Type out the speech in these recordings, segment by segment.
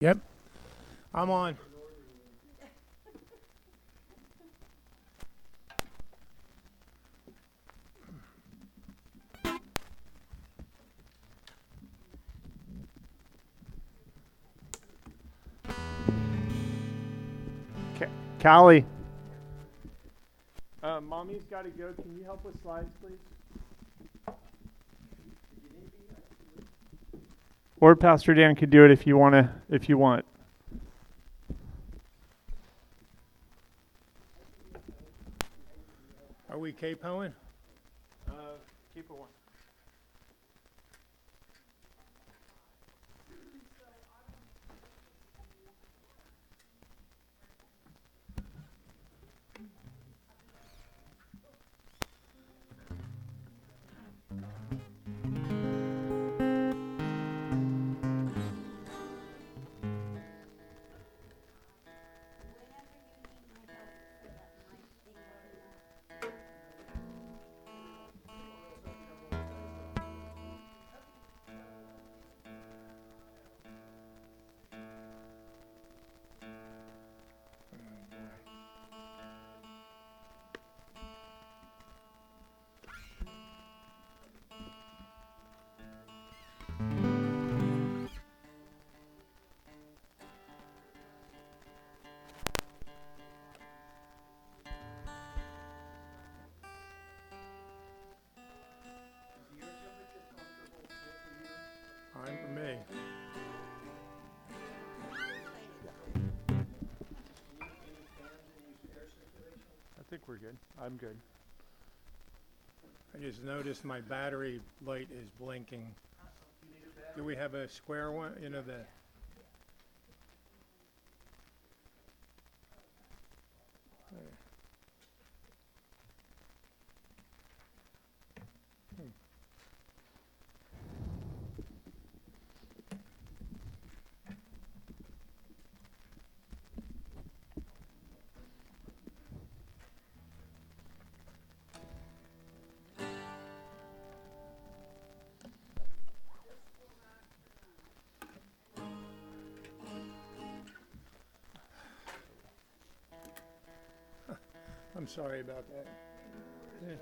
Yep, I'm on. Callie. Mommy's got to go. Can you help with slides, please? Or Pastor Dan could do it if you want. Are we capoing? Keep it one. Fine for me. I think we're good. I'm good. I just noticed my battery light is blinking. Do we have a square one? You know, the... I'm sorry about that. Yeah.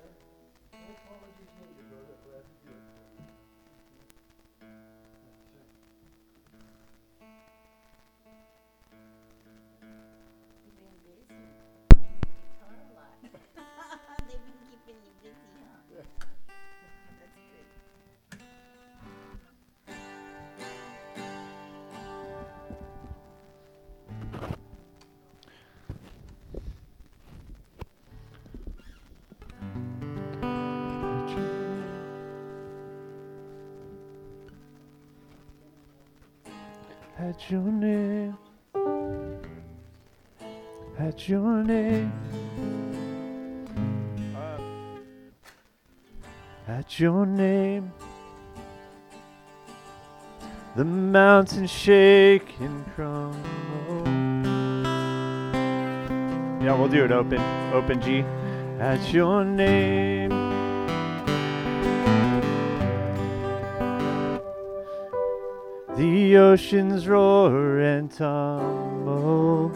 They've been keeping you busy, huh? That's good. At your name, at your name, at your name, the mountains shake and crumble. Yeah, we'll do it open G. At your name, the oceans roar and tumble.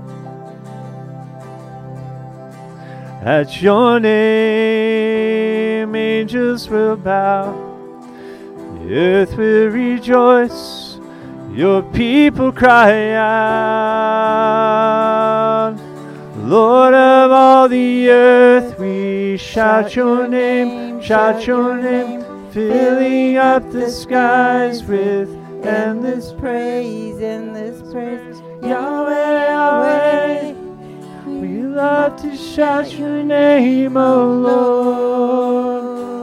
At your name, angels will bow. The earth will rejoice. Your people cry out. Lord of all the earth, we shout your name, filling up the skies with endless praise, Yahweh, Yahweh. We love to shout your name, O Lord.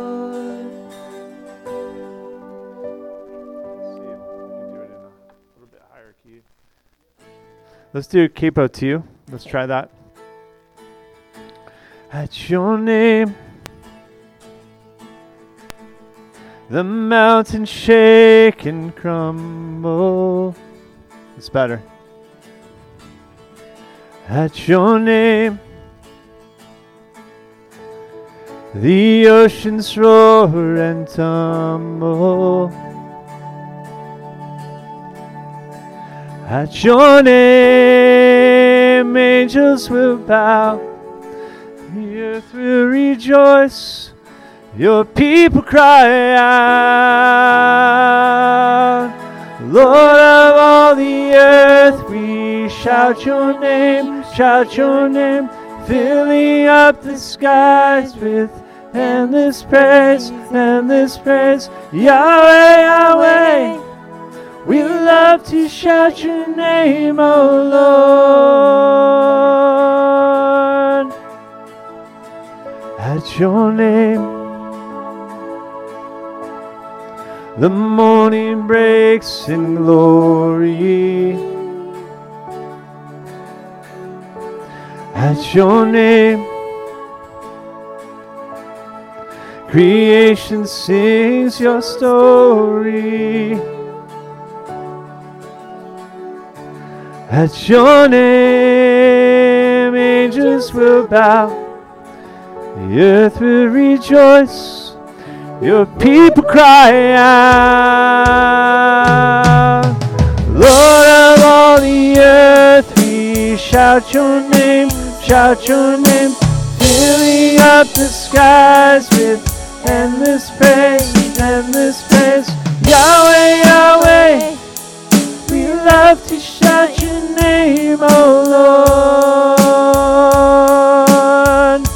See if we can do it in a little bit higher key. Let's do capo 2. Let's try that. At your name, the mountains shake and crumble. It's better. At your name, the oceans roar and tumble. At your name, angels will bow. The earth will rejoice. Your people cry out. Lord of all the earth, we shout your name, filling up the skies with endless praise, Yahweh, Yahweh. We love to shout your name, O Lord. At your name, the morning breaks in glory. At your name, creation sings your story. At your name, angels will bow. The earth will rejoice. Your people cry out. Lord of all the earth, we shout your name, filling up the skies with endless praise, Yahweh, Yahweh. We love to shout your name, O Lord.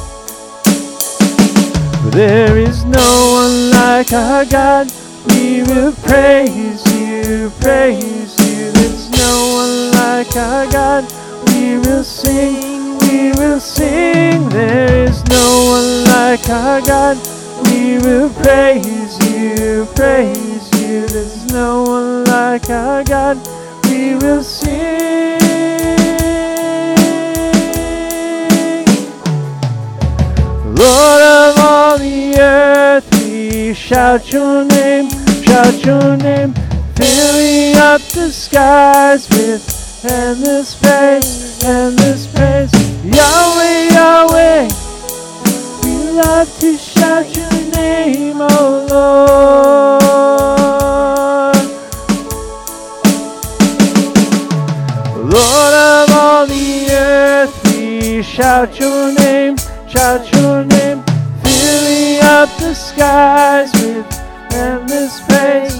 There is no one like our God. We will praise you, There's no one like our God. We will sing, There is no one like our God. We will praise you, There's no one like our God. We will sing. Lord of all the earth, we shout your name, filling up the skies with endless praise, Yahweh, Yahweh. We love to shout your name, O Lord. Lord of all the earth, we shout your name, filling up the skies with endless praise,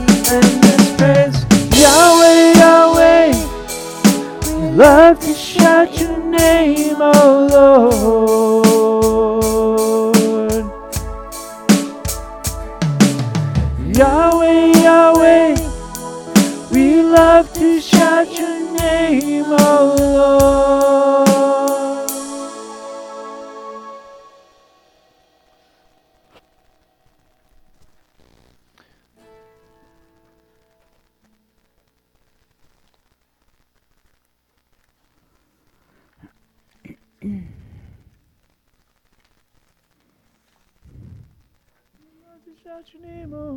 Yahweh, Yahweh. We love to shout your name, O Lord. Yahweh, Yahweh. We love to shout your name, O Lord. Shout your name, oh.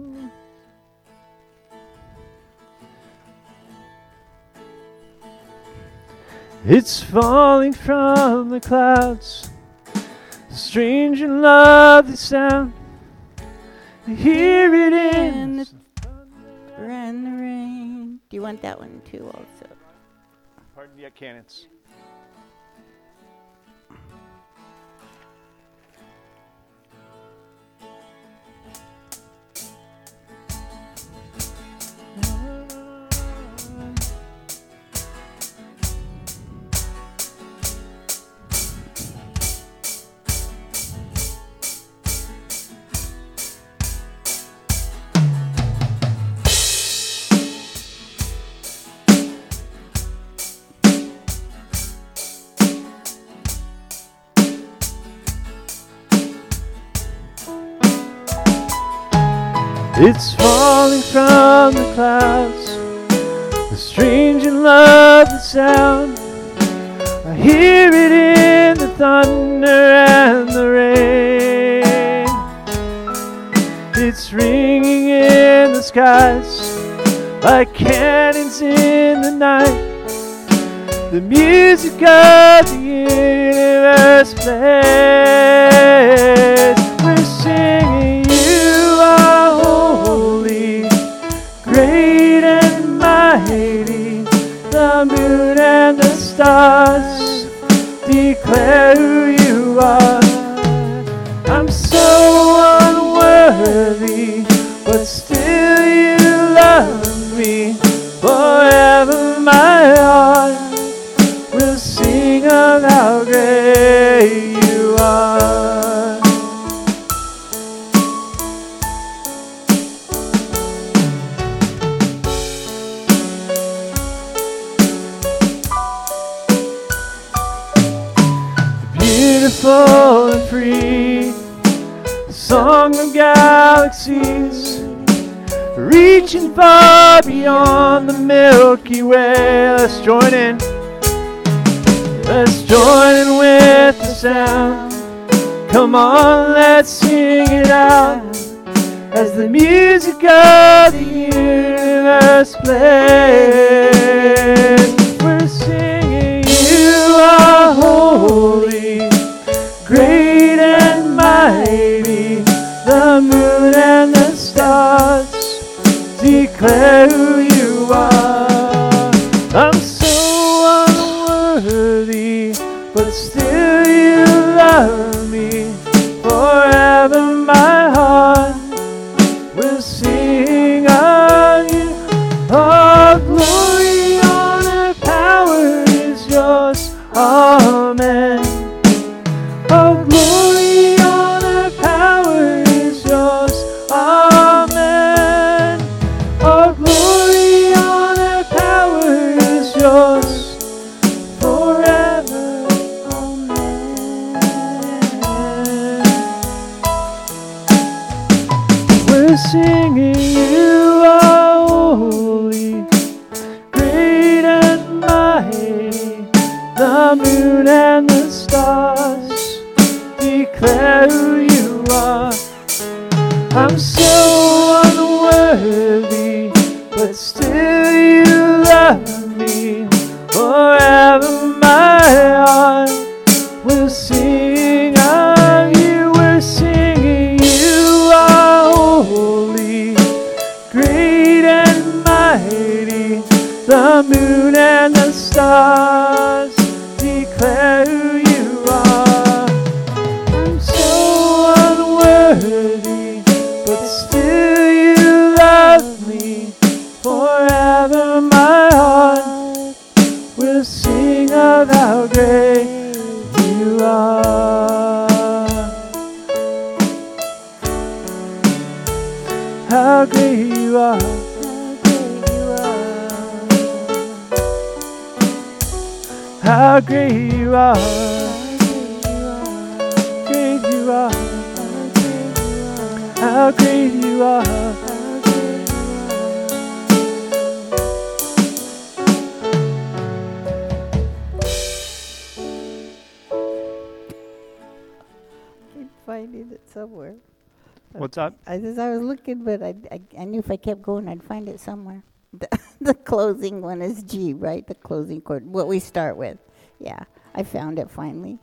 It's falling from the clouds, a strange and lovely sound. I hear it in the thunder and the rain. Do you want that one too also? Pardon, yeah, cannons. It's falling from the clouds, a strange and lovely sound. I hear it in the thunder and the rain. It's ringing in the skies like cannons in the night. The music of the universe plays. We're singing, you are holy, great and mighty. The the moon and the stars declare who you are. I'm so unworthy, but still you love me. Forever my heart will sing of how great you are. Beautiful and free, song of galaxies, reaching far beyond the Milky Way. Let's join in. Let's join in with the sound. Come on, let's sing it out as the music of the universe plays. We're singing, you are holy, great and mighty. The moon and the stars declare who you are. I'm so unworthy, but still you love me. Forever my heart will sing of you. All glory, honor, power is yours. Amen. All glory, honor, power is yours. Amen. All glory, honor, power is yours forever. Amen. We're singing, you are holy, great and mighty. The moon and the stars declare who you are. I'm so unworthy, but still you love me. Forever my heart will sing of you. We're singing, you are holy, great and mighty. The moon and the stars declare who you are. I'm so unworthy, but still you love me. Forever my heart will sing of how great you are. How great you are. How great you are. Great you are. How great you are. Finding it somewhere. What's up? I was looking, but I knew if I kept going, I'd find it somewhere. The closing one is G, right? The closing chord, what we start with. Yeah, I found it finally.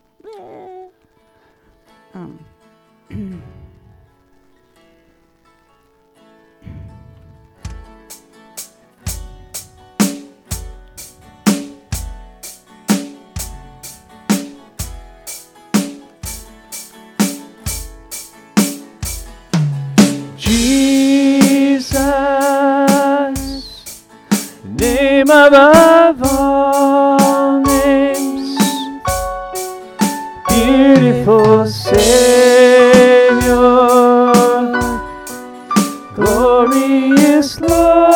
Jesus, name above all names, beautiful Savior, glorious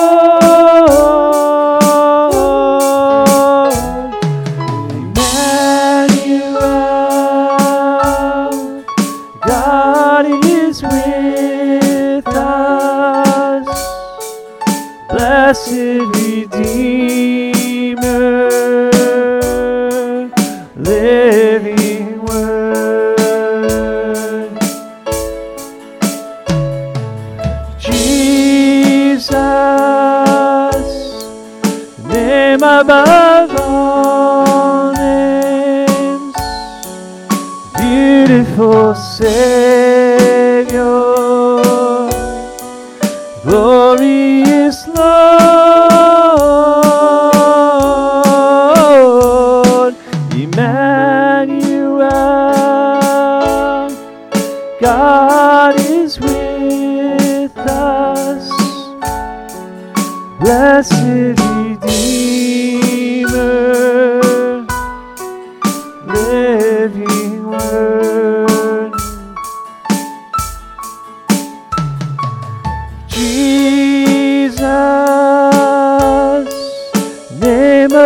Lord, Emmanuel, God is with us, blessed Redeemer, living Word. Jesus, name above all names, beautiful Savior, glorious Lord,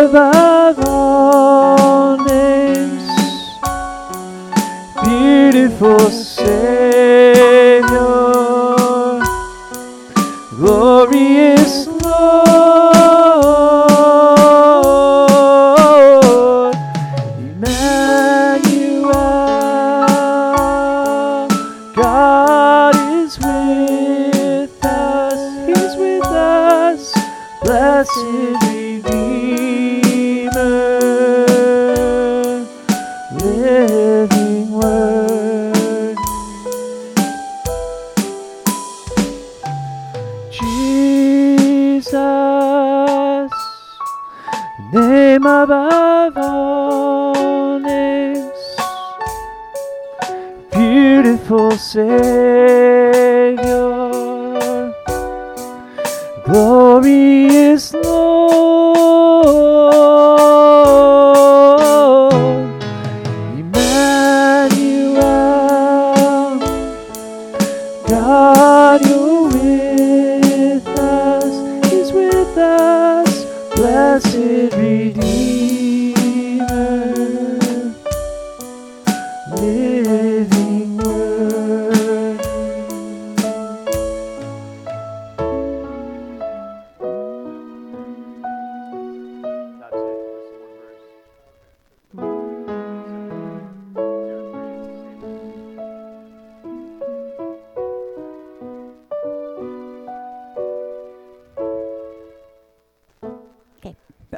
above all names, beautiful Savior, glorious Lord, Emmanuel, God is with us, He's with us, blessed Redeemer, living Word. Jesus, name above all names, beautiful Savior, glorious Lord, Emmanuel, God, you're with us, He's with us, blessed Redeemer, living Word. That's it, just one verse. Okay.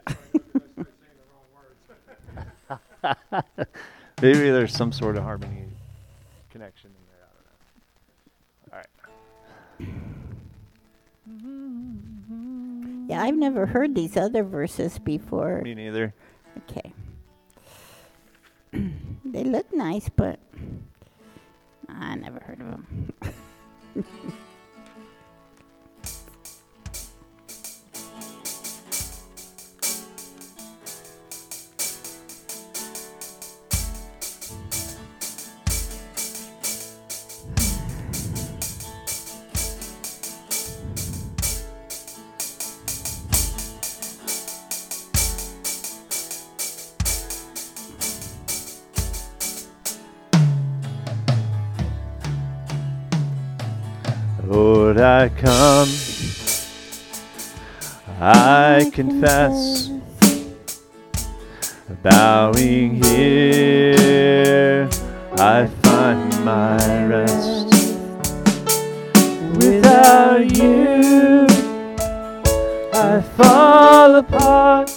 Maybe there's some sort of harmony connection in there. I don't know. All right. Yeah, I've never heard these other verses before. Me neither. Okay. They look nice, but I never heard of them. Lord, I come, I confess, bowing here, I find my rest. Without you, I fall apart.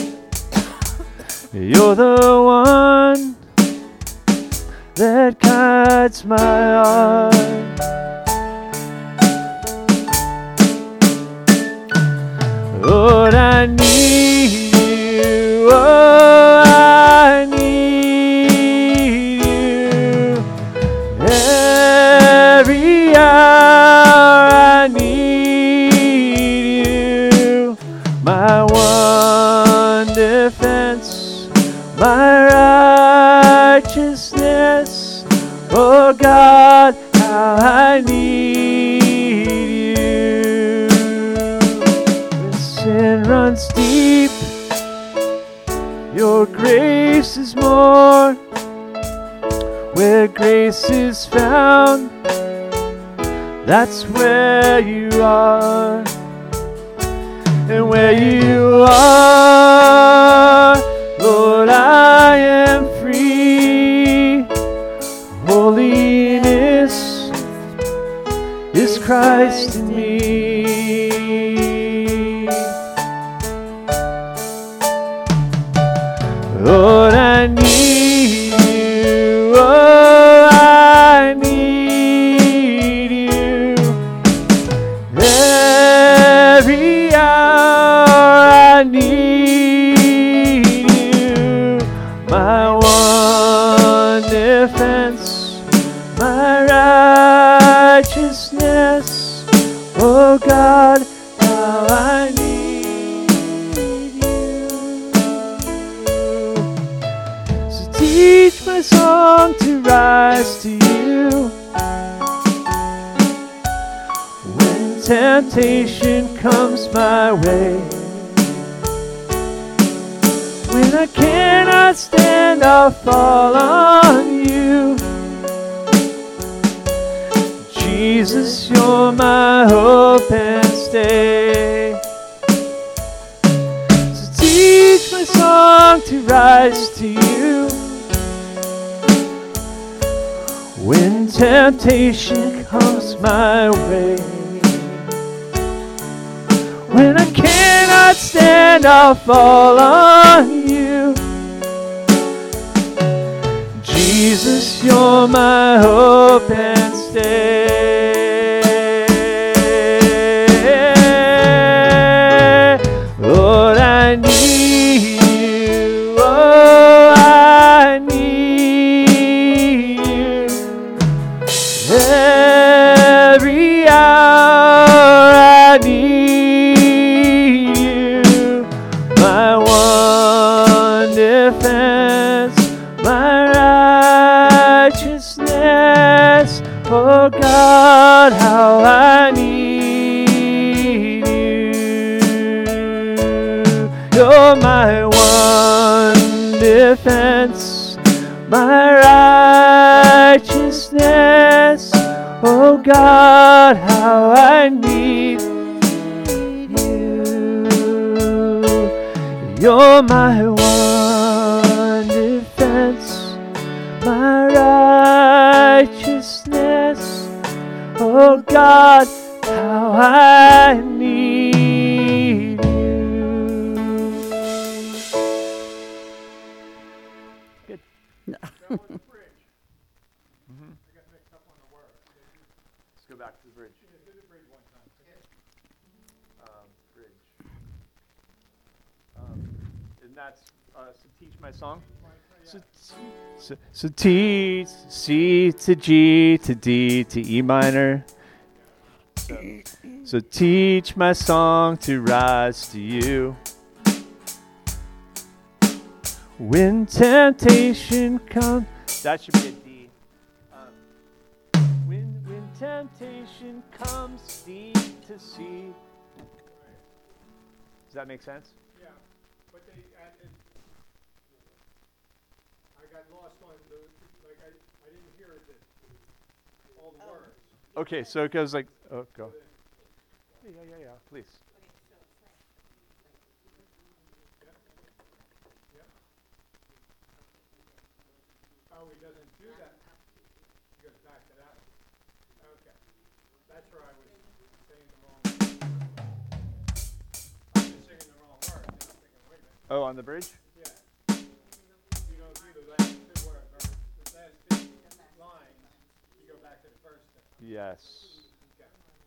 You're the one that guides my heart. Lord, I need you, oh, I need you. Every hour I need you. My one defense, my righteousness. Oh God, how I need you. Sin runs deep, your grace is more. Where grace is found, that's where you are. And where you are, Lord, I am free. Holiness is Christ in me. Lord, I need you, oh, I need you. Every hour I need you. My one defense, my righteousness. Oh God, how I need you. So teach my song to rise to you. When temptation comes my way, When I cannot stand, I'll fall on you. Jesus, you're my hope and stay. So teach my song to rise to you. When temptation comes my way, when I cannot stand, I'll fall on you. Jesus, you're my hope and stay. Lord, I need you. Oh, I need you. Every hour I need you. My one defense, my righteousness. Oh God, how I need you. You're my one defense, my righteousness. Oh God, how I need you. You're my one defense, my righteousness. Oh God, how I need you. Good. Let's go back to the bridge. Bridge. And that's so teach my song. So T, C to G to D to E minor. So teach my song to rise to you. When temptation comes, that should be a D. When temptation comes, D to C. Does that make sense? Yeah, but they added. I got lost on the like I didn't hear all the words. Okay, so it goes like, oh, go. Yeah, please. Oh, he doesn't do that. He goes back to that. Okay, that's where I was saying the wrong. I was singing the wrong word. And I'm thinking, wait a minute. Oh, on the bridge? Yeah. You don't do the last two words, or the last two lines. You go back to the first thing. Yes. Okay.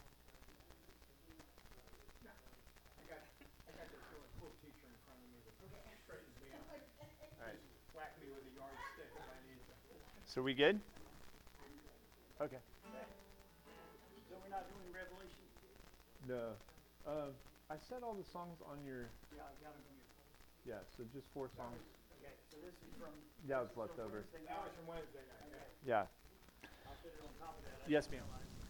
I got this really cool teacher in front of me that straightens me out. All right. Whack me with a yardstick if I need to. So we good? Okay. So we're not doing Revelation? No. I said all the songs on your. Yeah, I got them here. Yeah. So just 4 songs. Okay, so this is from. That was left over. Thursday That night. was from Wednesday night. Okay, Yeah. I'll put it on top of that. Yes, ma'am.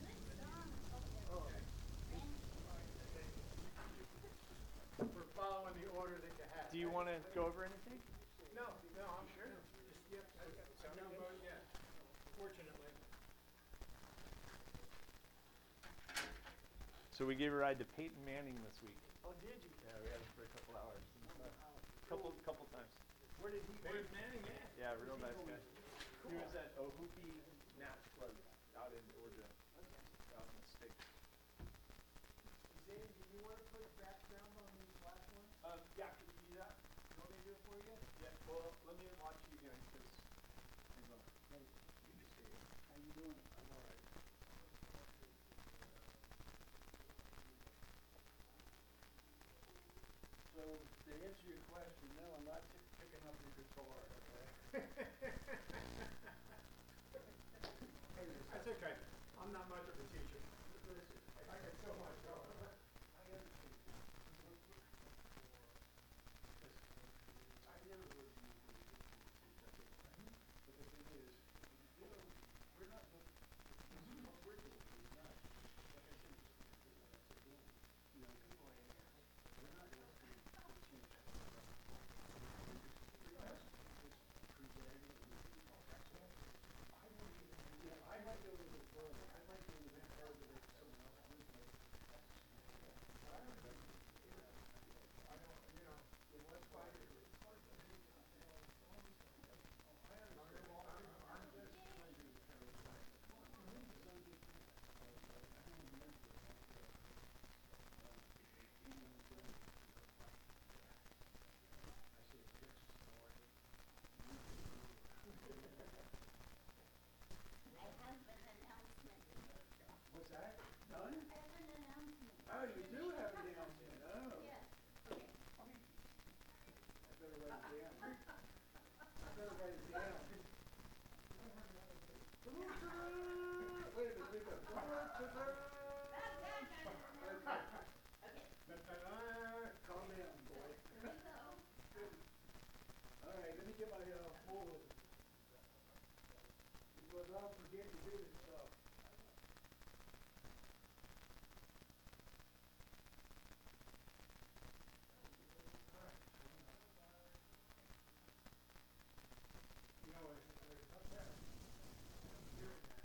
We're following the order that you had. Do you want to go over anything? No, I'm sure. Just, yep, yeah, fortunately. So we gave a ride to Peyton Manning this week. Oh, did you? Yeah, we had him for a couple hours. Couple times. Where did he, Peyton Manning, yeah. Yeah, real nice guy. He was at Ohuki Nat Club out in Georgia, out in the States. Zane, do you want to put background on these last ones? Yeah, could you do that? You want me to do it for you? Yeah, well, let me watch you again, because, How you doing? I'm all right. So, to answer your question, no, I'm not picking up your guitar, okay? That's okay. I'm not much of a teacher. I get so much going. better write it down. Wait a minute, we go. Calm down, boy. All right, let me get my folder. Because I'll forget to do this stuff. You know, it's up there. Hearing that.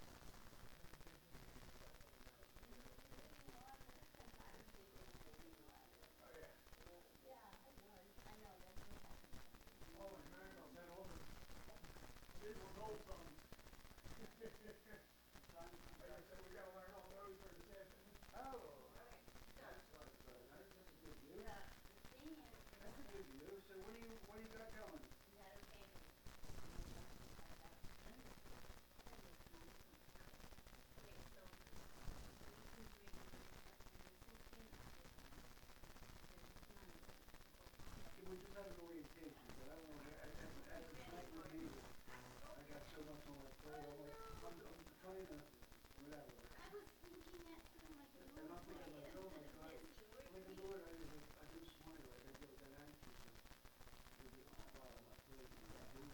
Oh, yeah. Oh, and Manuel sent over. These were gold songs. Like I said, we gotta learn all those for this afternoon. Oh, that's a good view. That's a good view. So what do you got going? We just had an orientation, but I don't know, as a night review, I got so much on my plate, I'm trying to, whatever. And I'm thinking like, oh my God, like the Lord, I do smile, like I get that anxious, and maybe on the bottom of my plate, and I do,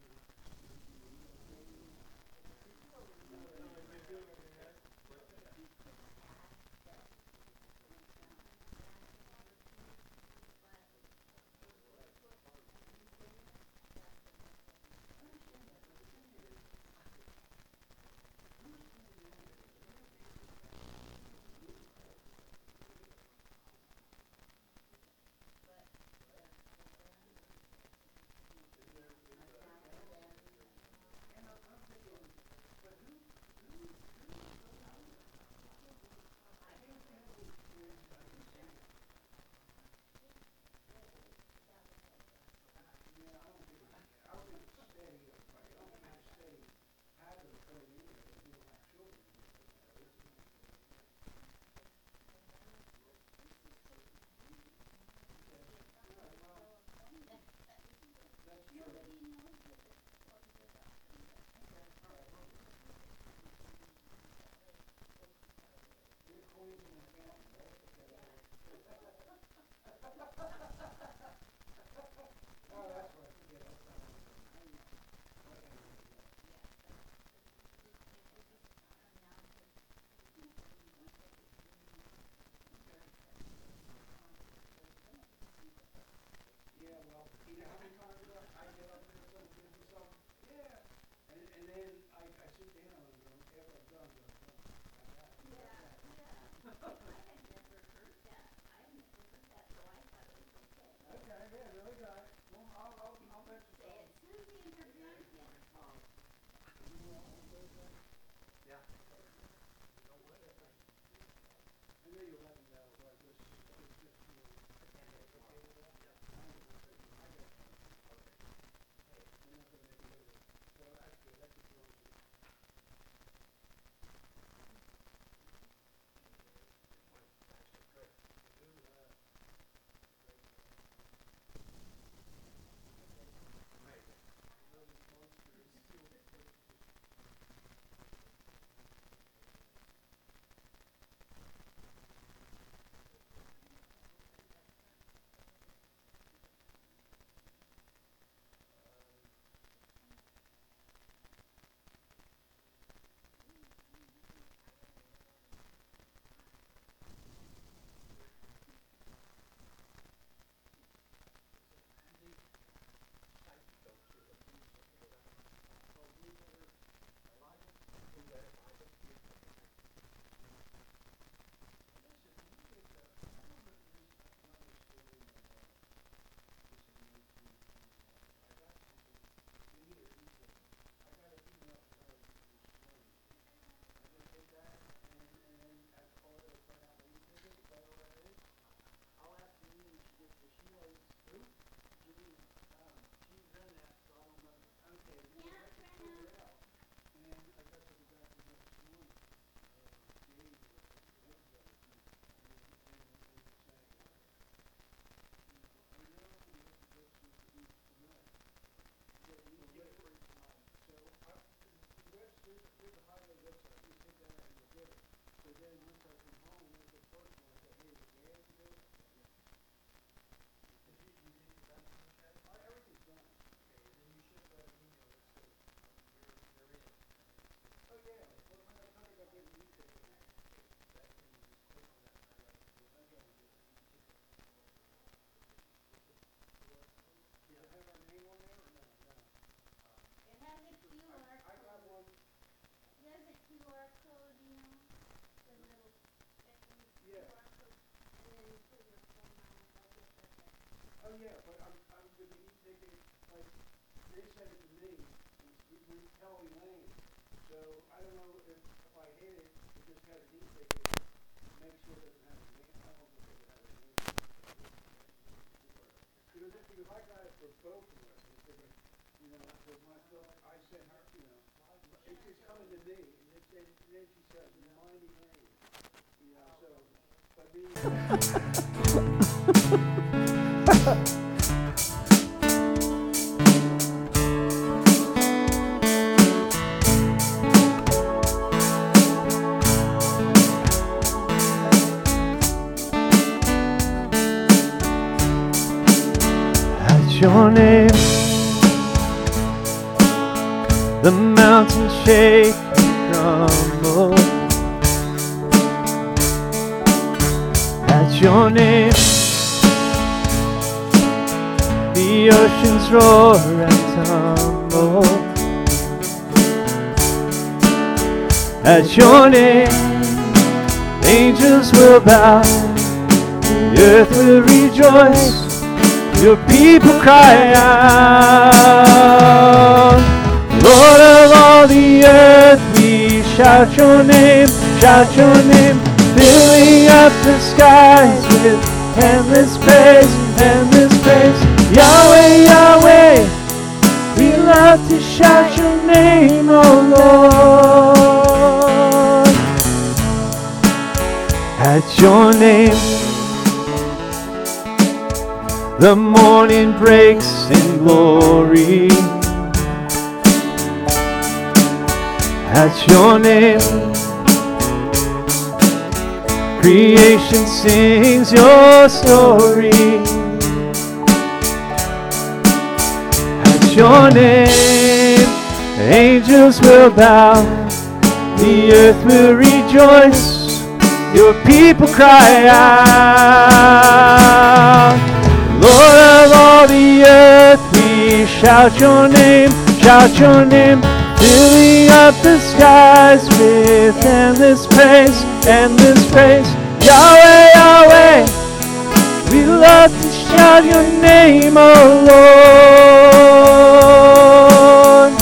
Oh, yeah, but I'm with the e-ticket, like, they sent it to me, and we Kelly Lane. So I don't know if I hit it, it just has an e-ticket, make sure it doesn't have a name. I don't think it has a name. Because I got it for both of us, I figured, because my stuff, I sent her, it's coming to me, and then she says, Miney Lane, so, but me. At your name, the mountains shake and crumble. At your name, the oceans roar and tumble. At your name, angels will bow, the earth will rejoice. Your people cry out. Lord of all the earth, we shout your name, filling up the skies with endless praise, endless praise. Yahweh, Yahweh, we love to shout your name, oh Lord. At your name, the morning breaks in glory. At your name, creation sings your story. At your name, angels will bow, the earth will rejoice, your people cry out. Lord of all the earth, we shout your name, filling up the skies with endless praise, endless praise. Yahweh, Yahweh, we love to shout your name, oh Lord.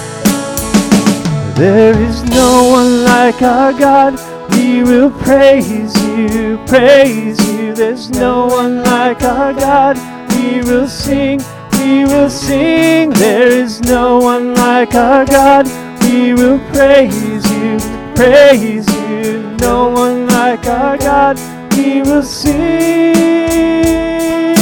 There is no one like our God, we will praise you, praise you. There's no one like our God, we will sing, we will sing. There is no one like our God, we will praise you, praise you. No one like our God, we will sing.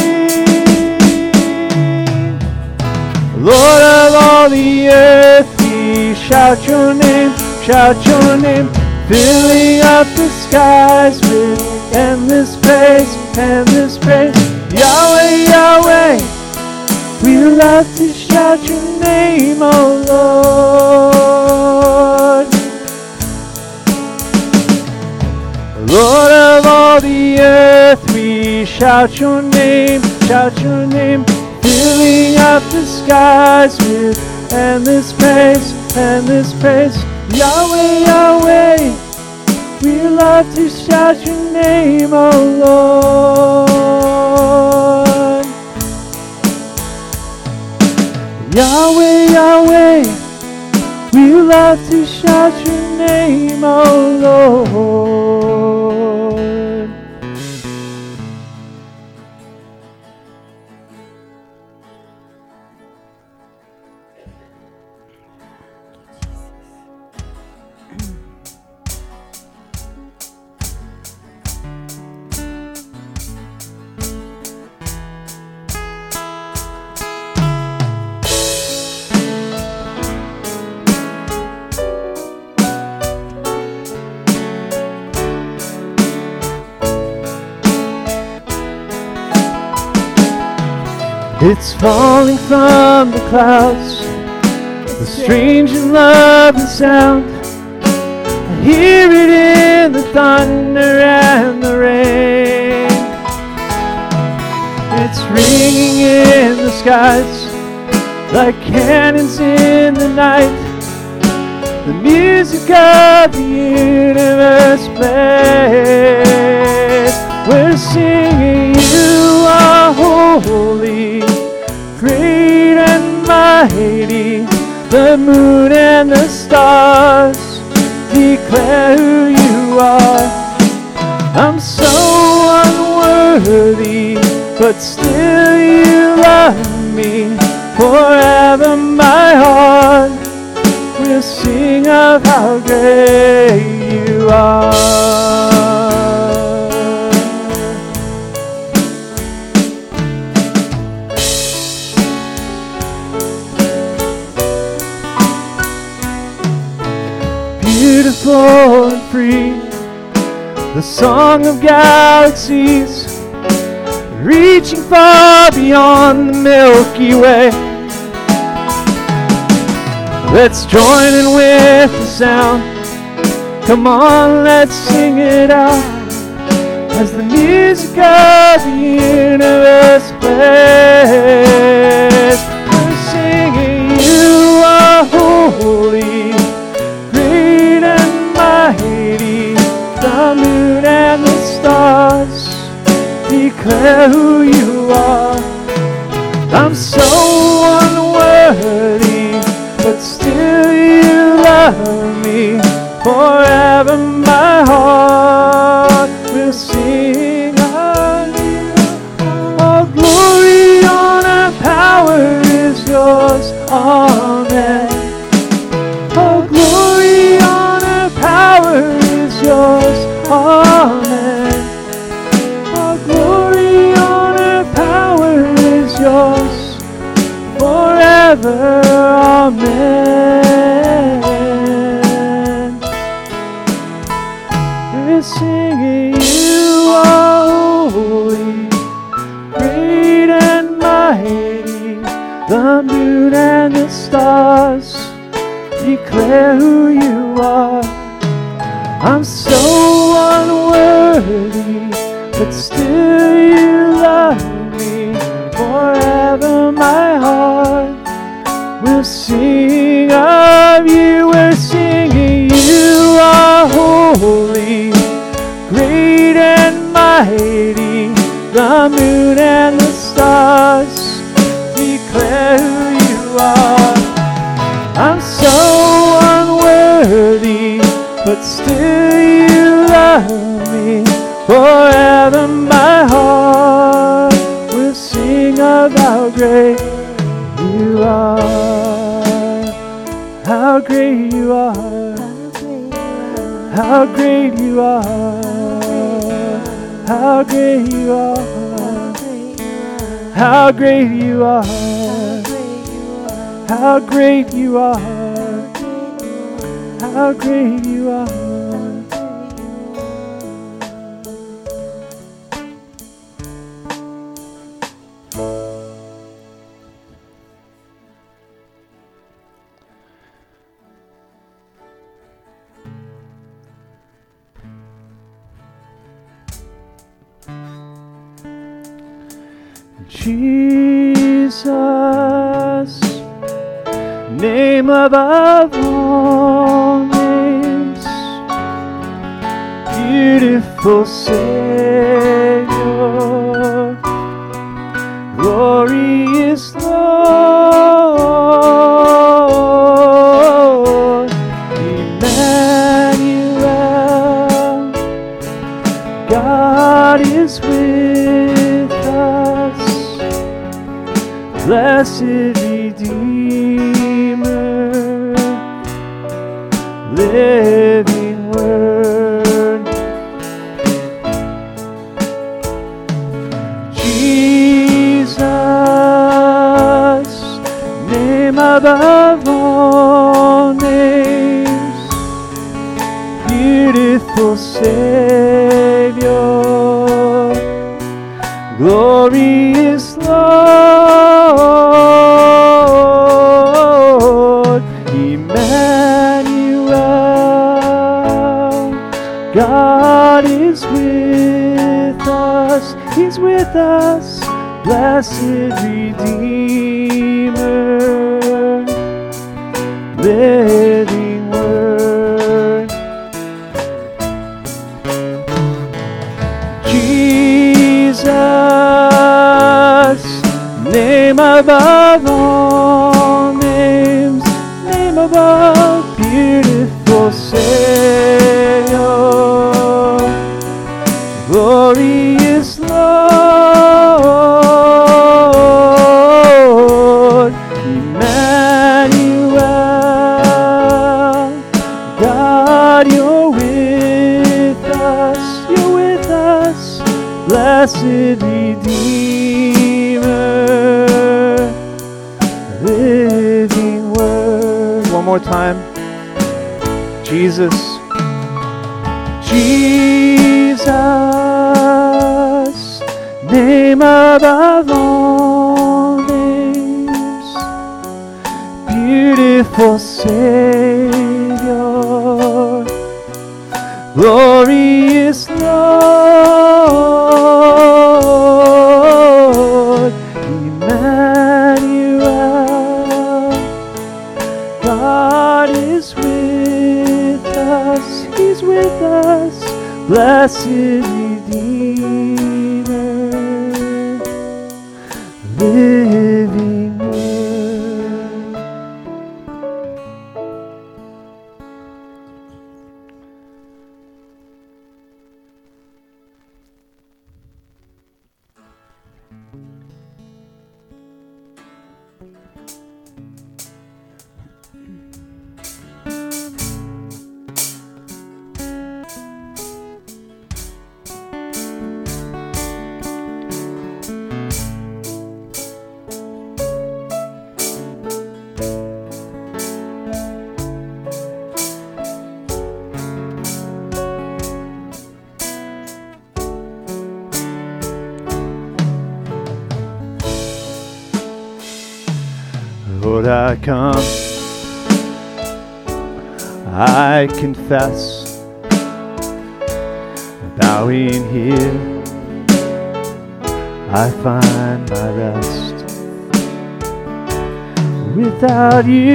Lord of all the earth, we shout your name, filling up the skies with endless praise, endless praise. Yahweh, Yahweh, we love to shout your name, oh Lord. Lord of all the earth, we shout your name, filling up the skies with endless praise, endless praise. Yahweh, Yahweh, we love to shout your name, oh Lord. Yahweh, Yahweh, we love to shout your name, oh Lord. It's falling from the clouds, the strange and lovely sound. I hear it in the thunder and the rain. It's ringing in the skies like cannons in the night. The music of the universe plays. We're singing, you are holy. holy, great and mighty. The moon and the stars declare who you are. I'm so unworthy, but still you love me. Forever my heart will sing of how great you are. Beautiful and free, the song of galaxies, reaching far beyond the Milky Way. Let's join in with the sound. Come on, let's sing it out as the music of the universe plays. We're singing, you are holy, great and mighty. The moon and the stars declare who you are. I'm so unworthy, but still you love me. Forever my heart will sing hallelujah. All glory, honor, power is yours. Amen. All glory, honor, power is yours. Amen. All glory, honor, power is yours. Forever. Amen. We're singing, you are holy, great and mighty. The moon and the stars declare who you are. I'm so unworthy, but still you love me. Forever my heart will sing of you. We're singing, you are holy, great and mighty. The moon and the stars declare who you are. I'm so unworthy, but still you love me. Forever my heart will sing of how great you are. How great you are. How great you are. How great you are. How great you are. How great you are. How great you are. Jesus, name above all names, beautiful Savior, glorious Lord, Emmanuel, God is with us. Blessed Redeemer, living Word, Jesus, name above all names, beautiful Savior, glorious Lord, Emmanuel, God is with us, He's with us, blessed Redeemer, living Word, Jesus, above, beautiful Savior, glorious Lord, Emmanuel, God, you're with us, blessed Redeemer, living Word. One more time. Jesus, Jesus, name above all names, beautiful Savior, glorious Lord, Emmanuel, God is with us, He's with us, blessed Redeemer, living Word. Lord, I come, I confess, bowing here, I find my rest. Without you,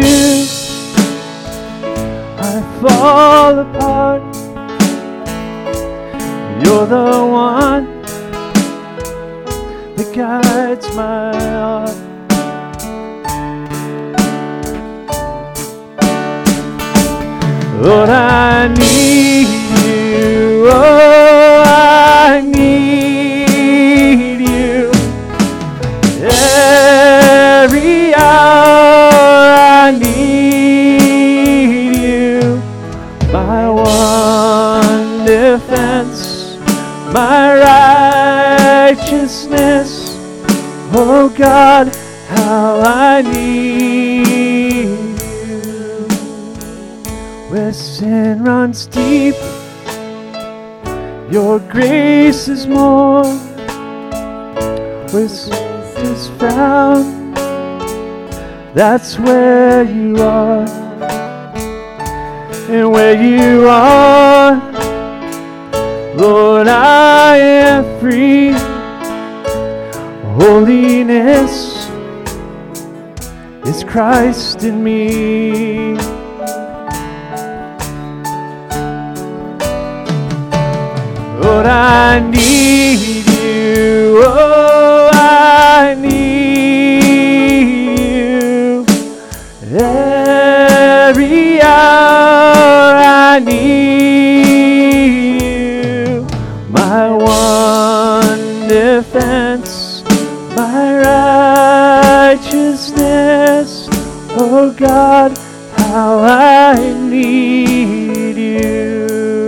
I fall apart. You're the one that guides my heart. Lord, I need you, oh, I need you. Every hour I need you. My one defense, my righteousness. Oh God, how I need you. Where sin runs deep, your grace is more. Where sin is found, that's where you are. And where you are, Lord, I am free. Holiness is Christ in me. Lord, I need you, oh, I need you. Every hour I need you. My one defense, my righteousness. Oh God, how I need you.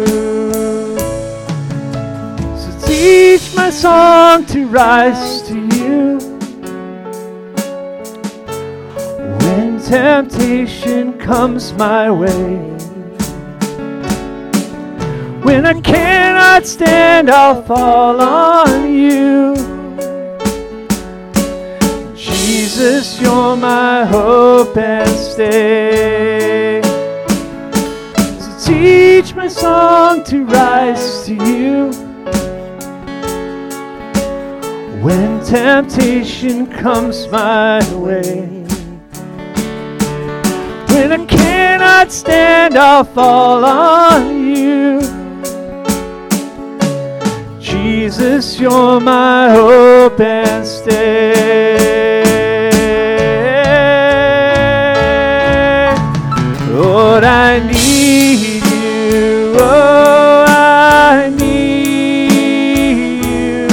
So teach my song to rise to you. When temptation comes my way, when I cannot stand, I'll fall on you. Jesus, you're my hope and stay. So teach my song to rise to you. When temptation comes my way, when I cannot stand, I'll fall on you. Jesus, you're my hope and stay. Lord, I need you. Oh, I need you.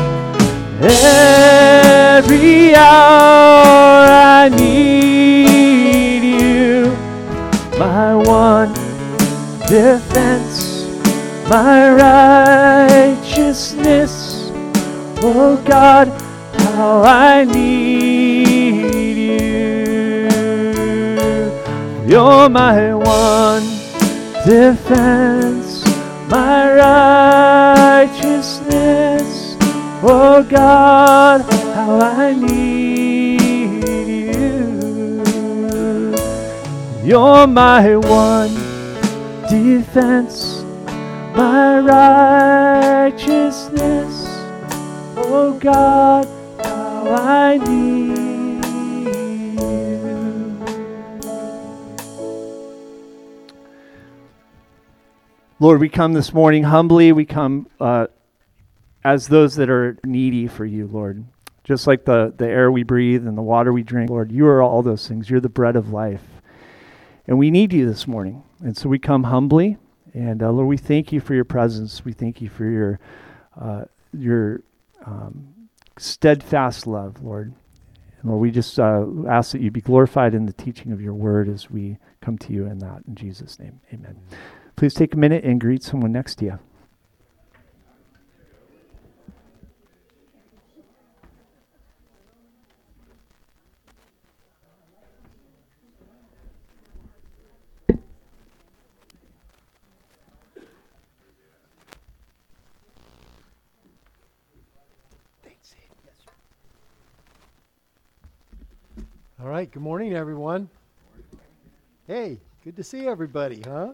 Every hour I need you. My one defense, my righteousness. Oh God, how I need you. You're my one defense, my righteousness. Oh God, how I need you. You're my one defense, my righteousness. Oh God, how I need you. Lord, we come this morning humbly. We come as those that are needy for you, Lord. Just like the air we breathe and the water we drink, Lord, you are all those things. You're the bread of life. And we need you this morning. And so we come humbly. And Lord, we thank you for your presence. We thank you for your steadfast love, Lord. And Lord, we just ask that you be glorified in the teaching of your word as we come to you in that. In Jesus' name, amen. Please take a minute and greet someone next to you. All right, good morning, everyone. Hey, good to see everybody, huh?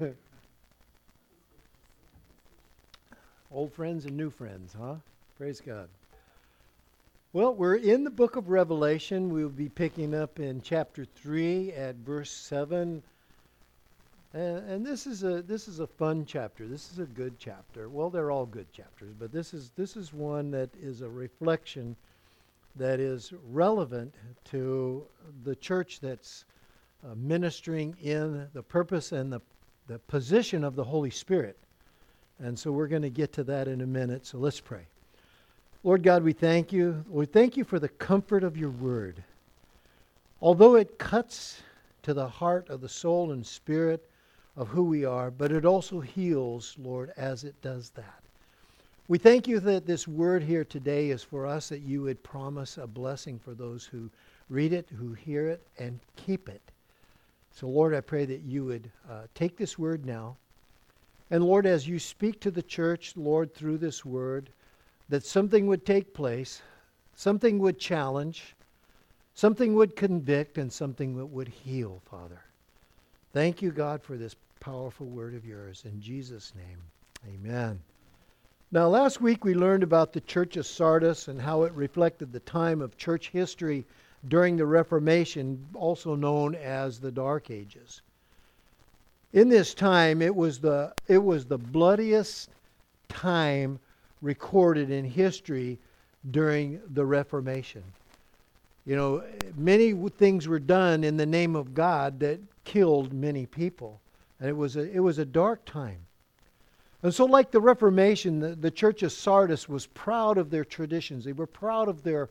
Old friends and new friends, huh? Praise God. Well, we're in the book of Revelation. We'll be picking up in chapter 3 at verse 7. And this is a fun chapter. This is a good chapter. Well, they're all good chapters, but this is one that is a reflection that is relevant to the church that's ministering in the purpose and the position of the Holy Spirit. And so we're going to get to that in a minute, so let's pray. Lord God, we thank you. We thank you for the comfort of your word. Although it cuts to the heart of the soul and spirit of who we are, but it also heals, Lord, as it does that. We thank you that this word here today is for us, that you would promise a blessing for those who read it, who hear it, and keep it. So, Lord, I pray that you would take this word now. And, Lord, as you speak to the church, Lord, through this word, that something would take place, something would challenge, something would convict, and something that would heal, Father. Thank you, God, for this powerful word of yours. In Jesus' name, amen. Now, last week we learned about the church of Sardis and how it reflected the time of church history during the Reformation, also known as the Dark Ages. In this time, it was the bloodiest time recorded in history during the Reformation. You know, many things were done in the name of God that killed many people, and it was a dark time. And so, like the Reformation, the church of Sardis was proud of their traditions. They were proud of their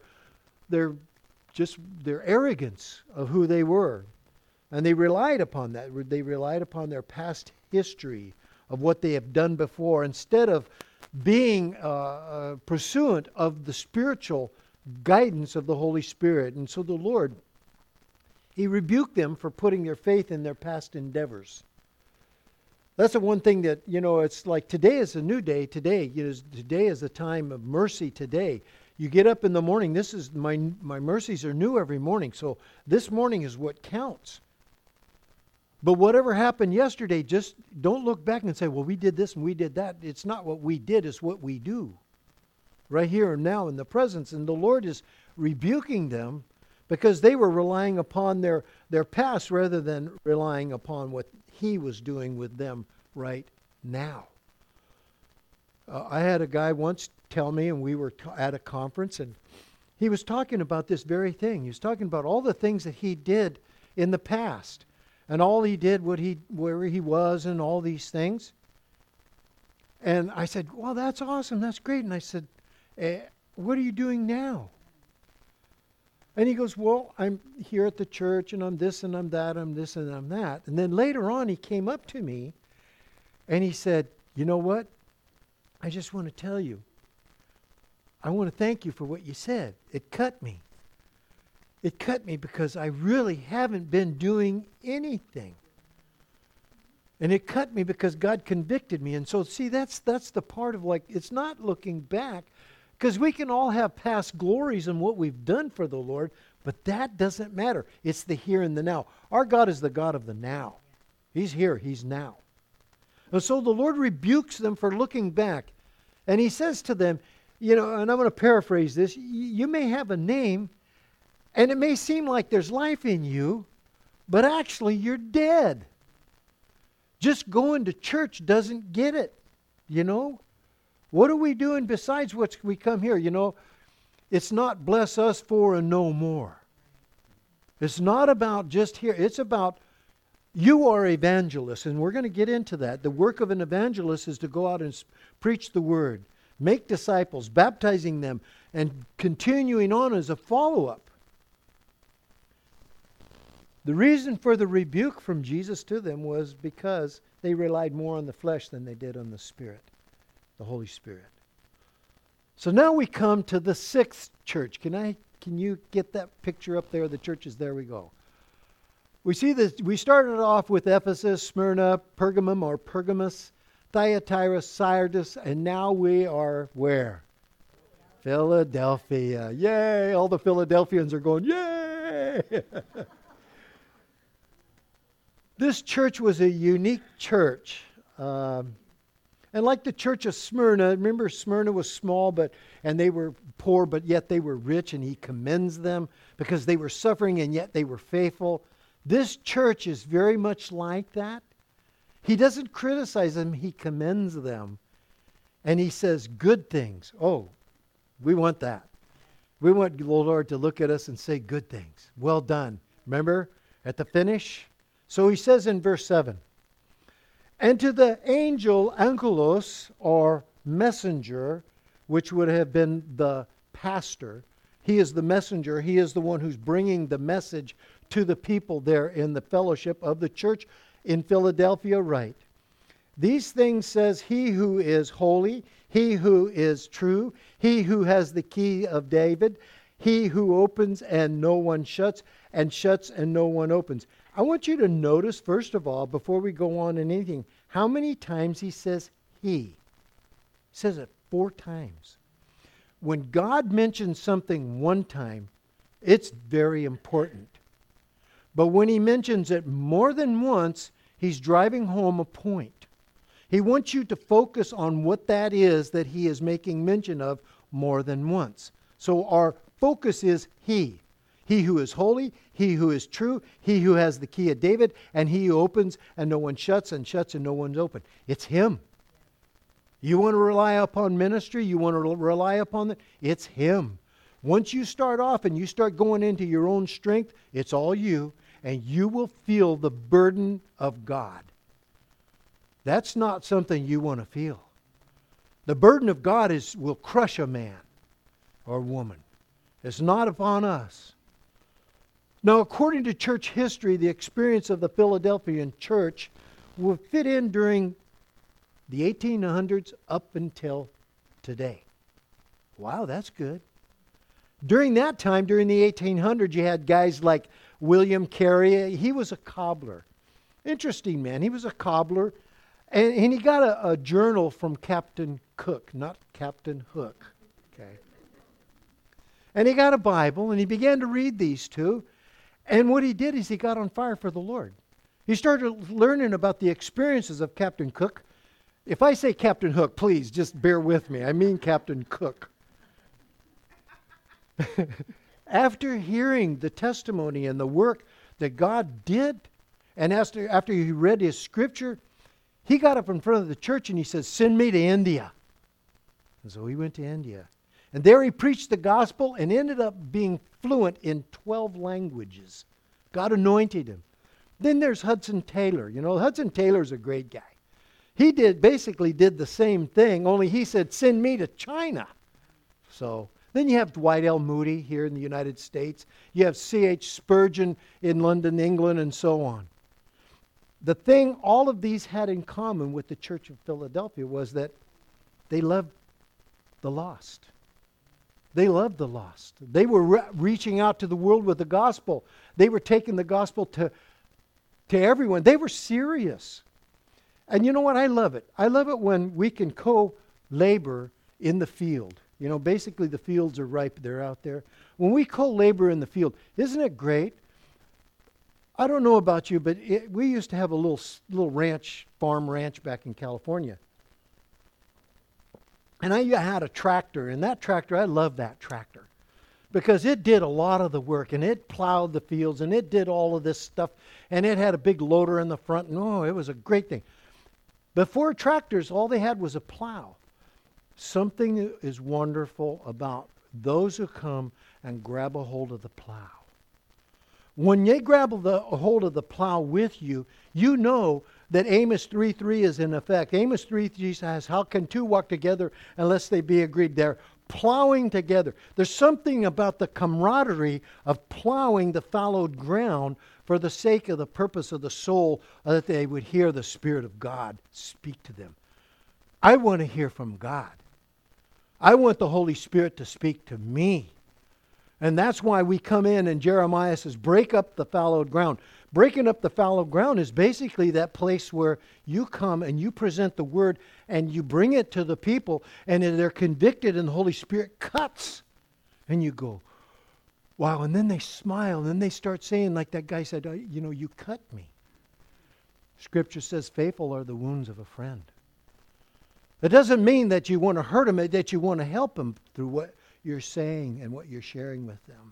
arrogance of who they were. And they relied upon that. They relied upon their past history of what they have done before, instead of being pursuant of the spiritual guidance of the Holy Spirit. And so the Lord, He rebuked them for putting their faith in their past endeavors. That's the one thing that, it's like today is a new day. Today is a time of mercy today. You get up in the morning. This is my mercies are new every morning. So this morning is what counts. But whatever happened yesterday, just don't look back and say, well, we did this and we did that. It's not what we did, it's what we do. Right here and now in the presence. And the Lord is rebuking them because they were relying upon their past rather than relying upon what He was doing with them right now. I had a guy once tell me, and we were at a conference, and he was talking about this very thing. He was talking about all the things that he did in the past. and all he did, where he was, and all these things. And I said, well, that's awesome. That's great. And I said, what are you doing now? And he goes, well, I'm here at the church, and I'm this, and I'm that, I'm this, and I'm that. And then later on, he came up to me, and he said, you know what? I just want to tell you, I want to thank you for what you said. It cut me. It cut me because I really haven't been doing anything. And it cut me because God convicted me. And so, see, that's the part of, like, it's not looking back, because we can all have past glories in what we've done for the Lord, but that doesn't matter. It's the here and the now. Our God is the God of the now. He's here. He's now. And so the Lord rebukes them for looking back. And he says to them, you know, and I'm going to paraphrase this, you may have a name, and it may seem like there's life in you, but actually you're dead. Just going to church doesn't get it, you know. What are we doing besides what we come here? You know, it's not bless us for and no more. It's not about just here. It's about you are evangelists, and we're going to get into that. The work of an evangelist is to go out and preach the word, make disciples, baptizing them, and continuing on as a follow-up. The reason for the rebuke from Jesus to them was because they relied more on the flesh than they did on the Spirit, the Holy Spirit. So now we come to the sixth church. Can you get that picture up there? The churches, there we go. We see this. We started off with Ephesus, Smyrna, Pergamum or Pergamus, Thyatira, Sardis, and now we are where? Philadelphia. Yay! All the Philadelphians are going, yay! This church was a unique church. And like the church of Smyrna, remember Smyrna was small and they were poor, but yet they were rich, and he commends them because they were suffering and yet they were faithful. This church is very much like that. He doesn't criticize them, he commends them. And he says good things. Oh, we want that. We want the Lord to look at us and say good things. Well done. Remember at the finish? So he says in verse 7, and to the angel angelos, or messenger, which would have been the pastor, he is the messenger, he is the one who's bringing the message to the people there in the fellowship of the church in Philadelphia, right? These things says he who is holy, he who is true, he who has the key of David, he who opens and no one shuts, and shuts and no one opens. I want you to notice, first of all, before we go on in anything, how many times he says he. He says it 4 times. When God mentions something one time, it's very important. But when he mentions it more than once, he's driving home a point. He wants you to focus on what that is that he is making mention of more than once. So our focus is he. He who is holy, he who is true, he who has the key of David, and he who opens and no one shuts, and shuts and no one's open. It's him. You want to rely upon ministry? You want to rely upon it? It's him. Once you start off and you start going into your own strength, it's all you, and you will feel the burden of God. That's not something you want to feel. The burden of God will crush a man or woman. It's not upon us. Now, according to church history, the experience of the Philadelphian church will fit in during the 1800s up until today. Wow, that's good. During that time, during the 1800s, you had guys like William Carey. He was a cobbler. Interesting man. He was a cobbler. And he got a journal from Captain Cook, not Captain Hook. Okay. And he got a Bible, and he began to read these two. And what he did is he got on fire for the Lord. He started learning about the experiences of Captain Cook. If I say Captain Hook, please just bear with me. I mean Captain Cook. After hearing the testimony and the work that God did, and after he read his scripture, he got up in front of the church and he said, send me to India. And so he went to India. And there he preached the gospel and ended up being fluent in 12 languages. God anointed him. Then there's Hudson Taylor. You know, Hudson Taylor's a great guy. He basically did the same thing, only he said, send me to China. So then you have Dwight L. Moody here in the United States. You have C.H. Spurgeon in London, England, and so on. The thing all of these had in common with the Church of Philadelphia was that they loved the lost. They loved the lost. They were reaching out to the world with the gospel. They were taking the gospel to everyone. They were serious. And you know what? I love it. I love it when we can co-labor in the field. You know, basically the fields are ripe. They're out there. When we co-labor in the field, isn't it great? I don't know about you, but we used to have a little ranch, farm ranch back in California. And I had a tractor, and that tractor, I loved that tractor because it did a lot of the work, and it plowed the fields, and it did all of this stuff, and it had a big loader in the front, and it was a great thing. Before tractors, all they had was a plow. Something is wonderful about those who come and grab a hold of the plow. When they grab a hold of the plow with you, you know that Amos 3:3 is in effect. Amos 3:3 says, how can two walk together unless they be agreed? They're plowing together. There's something about the camaraderie of plowing the fallowed ground for the sake of the purpose of the soul, that they would hear the Spirit of God speak to them. I want to hear from God. I want the Holy Spirit to speak to me. And that's why we come in and Jeremiah says, break up the fallowed ground. Breaking up the fallow ground is basically that place where you come and you present the word and you bring it to the people and they're convicted and the Holy Spirit cuts. And you go, wow. And then they smile and then they start saying like that guy said, you cut me. Scripture says faithful are the wounds of a friend. It doesn't mean that you want to hurt them, that you want to help them through what you're saying and what you're sharing with them.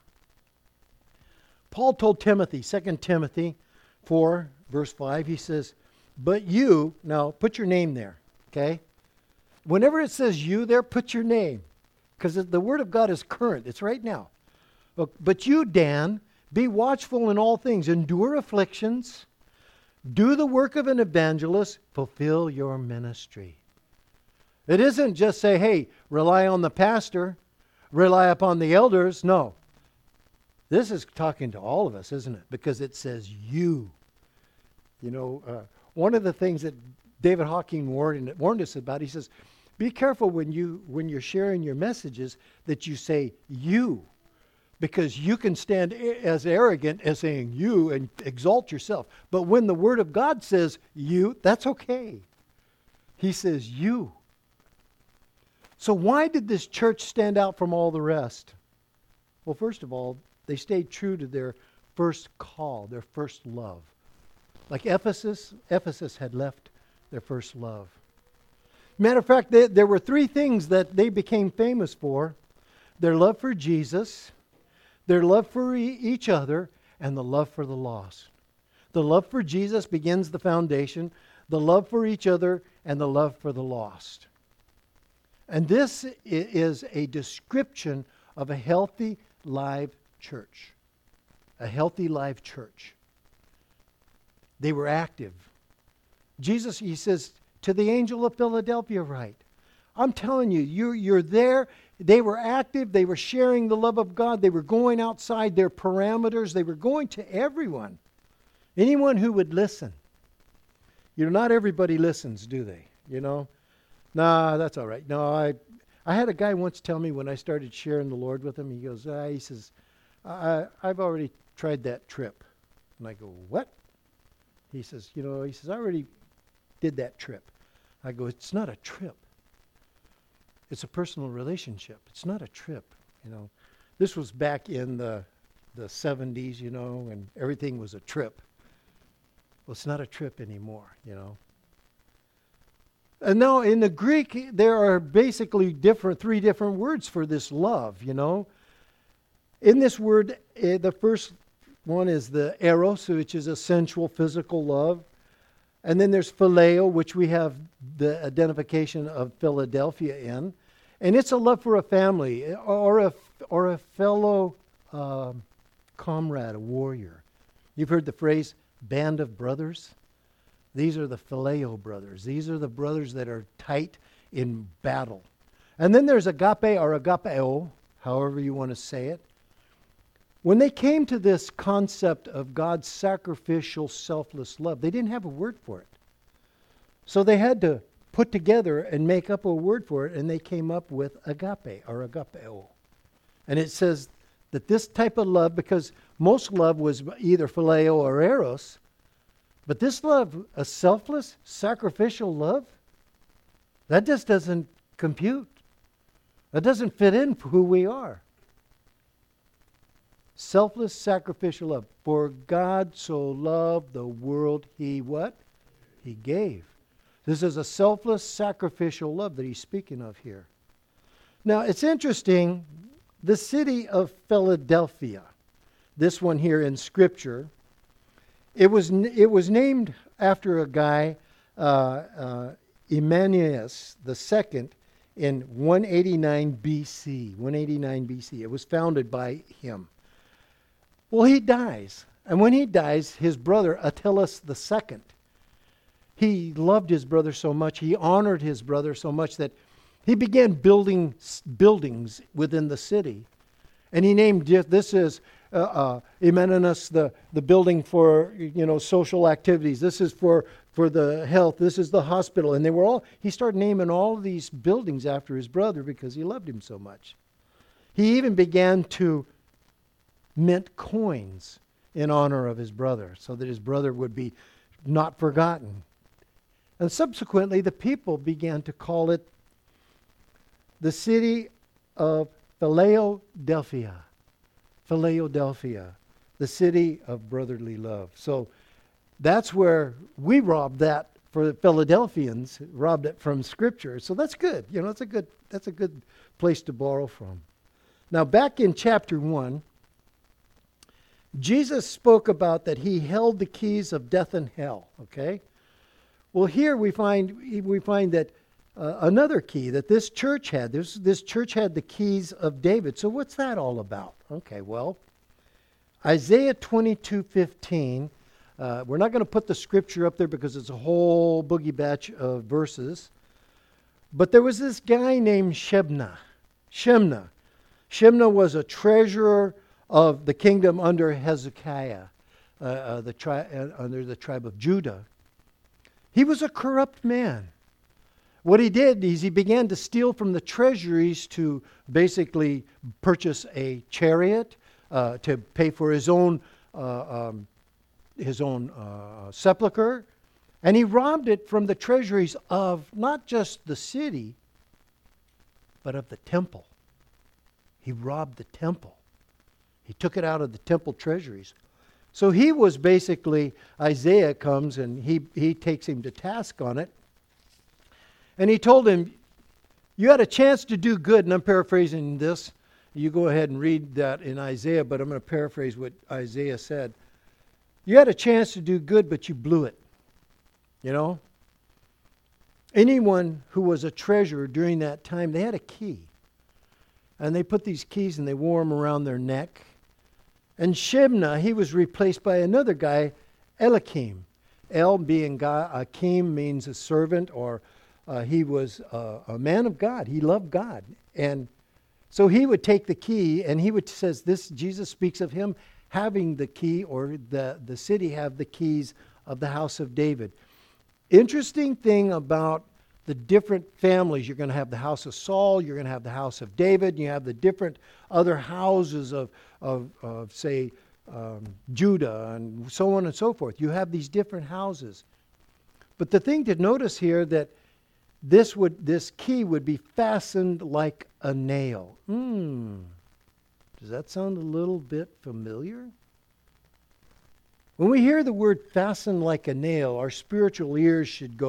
Paul told Timothy, 2 Timothy 4, verse 5, he says, but you, now put your name there, okay? Whenever it says you there, put your name, because the Word of God is current. It's right now. But you, Dan, be watchful in all things, endure afflictions, do the work of an evangelist, fulfill your ministry. It isn't just say, hey, rely on the pastor, rely upon the elders. No. This is talking to all of us, isn't it? Because it says you. You know, one of the things that David Hawking warned us about, he says, be careful when you're sharing your messages that you say you. Because you can stand as arrogant as saying you and exalt yourself. But when the Word of God says you, that's okay. He says you. So why did this church stand out from all the rest? Well, first of all, they stayed true to their first call, their first love. Like Ephesus had left their first love. Matter of fact, there were three things that they became famous for. Their love for Jesus, their love for each other, and the love for the lost. The love for Jesus begins the foundation, the love for each other, and the love for the lost. And this is a description of a healthy, live church. A healthy, live church. They were active. Jesus, he says, to the angel of Philadelphia, write. I'm telling you, you're there. They were active. They were sharing the love of God. They were going outside their parameters. They were going to everyone. Anyone who would listen. You know, not everybody listens, do they? You know? Nah, that's all right. No, I had a guy once tell me when I started sharing the Lord with him, he goes, he says, I've already tried that trip. And I go, what? He says, I already did that trip. I go, it's not a trip. It's a personal relationship. It's not a trip, This was back in the 70s, and everything was a trip. Well, it's not a trip anymore, And now in the Greek, there are basically three different words for this love, In this word, the first one is the eros, which is a sensual, physical love. And then there's phileo, which we have the identification of Philadelphia in. And it's a love for a family or a fellow comrade, a warrior. You've heard the phrase, band of brothers? These are the phileo brothers. These are the brothers that are tight in battle. And then there's agape or agapeo, however you want to say it. When they came to this concept of God's sacrificial, selfless love, they didn't have a word for it. So they had to put together and make up a word for it, and they came up with agape or agapeo. And it says that this type of love, because most love was either phileo or eros, but this love, a selfless, sacrificial love, that just doesn't compute. That doesn't fit in for who we are. Selfless, sacrificial love. For God so loved the world, He what? He gave. This is a selfless, sacrificial love that he's speaking of here. Now, it's interesting, the city of Philadelphia, this one here in Scripture, it was named after a guy, Emmanuus II, in 189 BC. 189 BC. It was founded by him. Well, he dies. And when he dies, his brother, Attalus II, he loved his brother so much, he honored his brother so much that he began building buildings within the city. And he named this is Emmanuus, the building for social activities. This is for the health. This is the hospital. And he started naming all of these buildings after his brother because he loved him so much. He even began to mint coins in honor of his brother so that his brother would be not forgotten. And subsequently, the people began to call it the city of Philadelphia. Philadelphia, the city of brotherly love. So that's where we robbed that for the Philadelphians, robbed it from Scripture. So that's good. That's a good place to borrow from. Now, back in chapter 1, Jesus spoke about that he held the keys of death and hell. Okay? Well, here we find that another key that this church had. This church had the keys of David. So what's that all about? Okay, well, Isaiah 22:15. We're not going to put the scripture up there because it's a whole boogie batch of verses. But there was this guy named Shebna. Shebna was a treasurer of the kingdom under Hezekiah, under the tribe of Judah. He was a corrupt man. What he did is he began to steal from the treasuries to basically purchase a chariot, to pay for his own sepulcher, and he robbed it from the treasuries of not just the city, but of the temple. He robbed the temple. He took it out of the temple treasuries. So he was basically, Isaiah comes and he takes him to task on it. And he told him, you had a chance to do good, and I'm paraphrasing this. You go ahead and read that in Isaiah, but I'm going to paraphrase what Isaiah said. You had a chance to do good, but you blew it. Anyone who was a treasurer during that time, they had a key. And they put these keys and they wore them around their neck. And Shebna, he was replaced by another guy, Eliakim. El being God, Akim means a servant, or he was a man of God. He loved God. And so he would take the key, and says this, Jesus speaks of him having the key, or the city have the keys of the house of David. Interesting thing about the different families. You're going to have the house of Saul, you're going to have the house of David, and you have the different other houses of Judah, and so on and so forth. You have these different houses. But the thing to notice here that this key would be fastened like a nail. Does that sound a little bit familiar? When we hear the word fastened like a nail, our spiritual ears should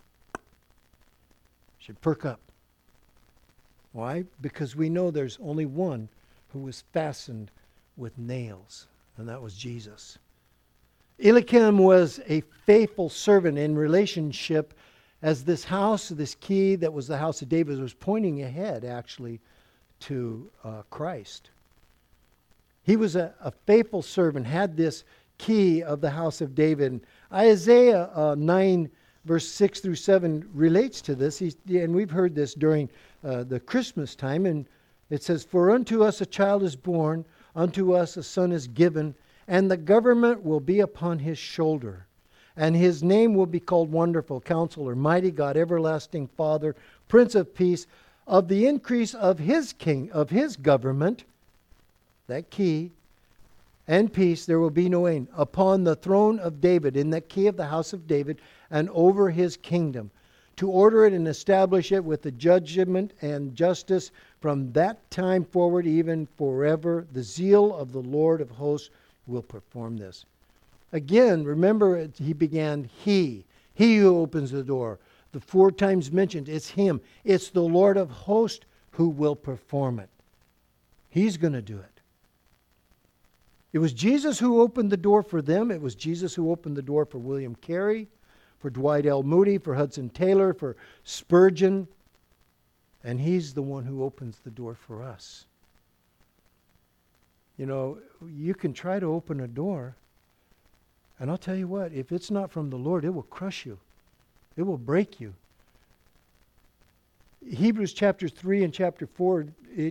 perk up. Why? Because we know there's only one who was fastened with nails, and that was Jesus. Eliakim was a faithful servant in relationship as this house, this key that was the house of David, was pointing ahead actually to Christ. He was a faithful servant, had this key of the house of David. Isaiah 9, verse 6 through 7 relates to this. And we've heard this during the Christmas time. And it says, "For unto us a child is born, unto us a son is given, and the government will be upon his shoulder. And his name will be called Wonderful Counselor, Mighty God, Everlasting Father, Prince of Peace. Of the increase of his government," that key, "and peace there will be no end, upon the throne of David," in that key of the house of David, "and over his kingdom, to order it and establish it with the judgment and justice from that time forward, even forever. The zeal of the Lord of hosts will perform this." Again, remember, he began he who opens the door. The 4 times mentioned, it's him. It's the Lord of hosts who will perform it. He's going to do it. It was Jesus who opened the door for them. It was Jesus who opened the door for William Carey, for Dwight L. Moody, for Hudson Taylor, for Spurgeon. And he's the one who opens the door for us. You know, you can try to open a door, and I'll tell you what, if it's not from the Lord, it will crush you. It will break you. Hebrews chapter 3 and chapter 4,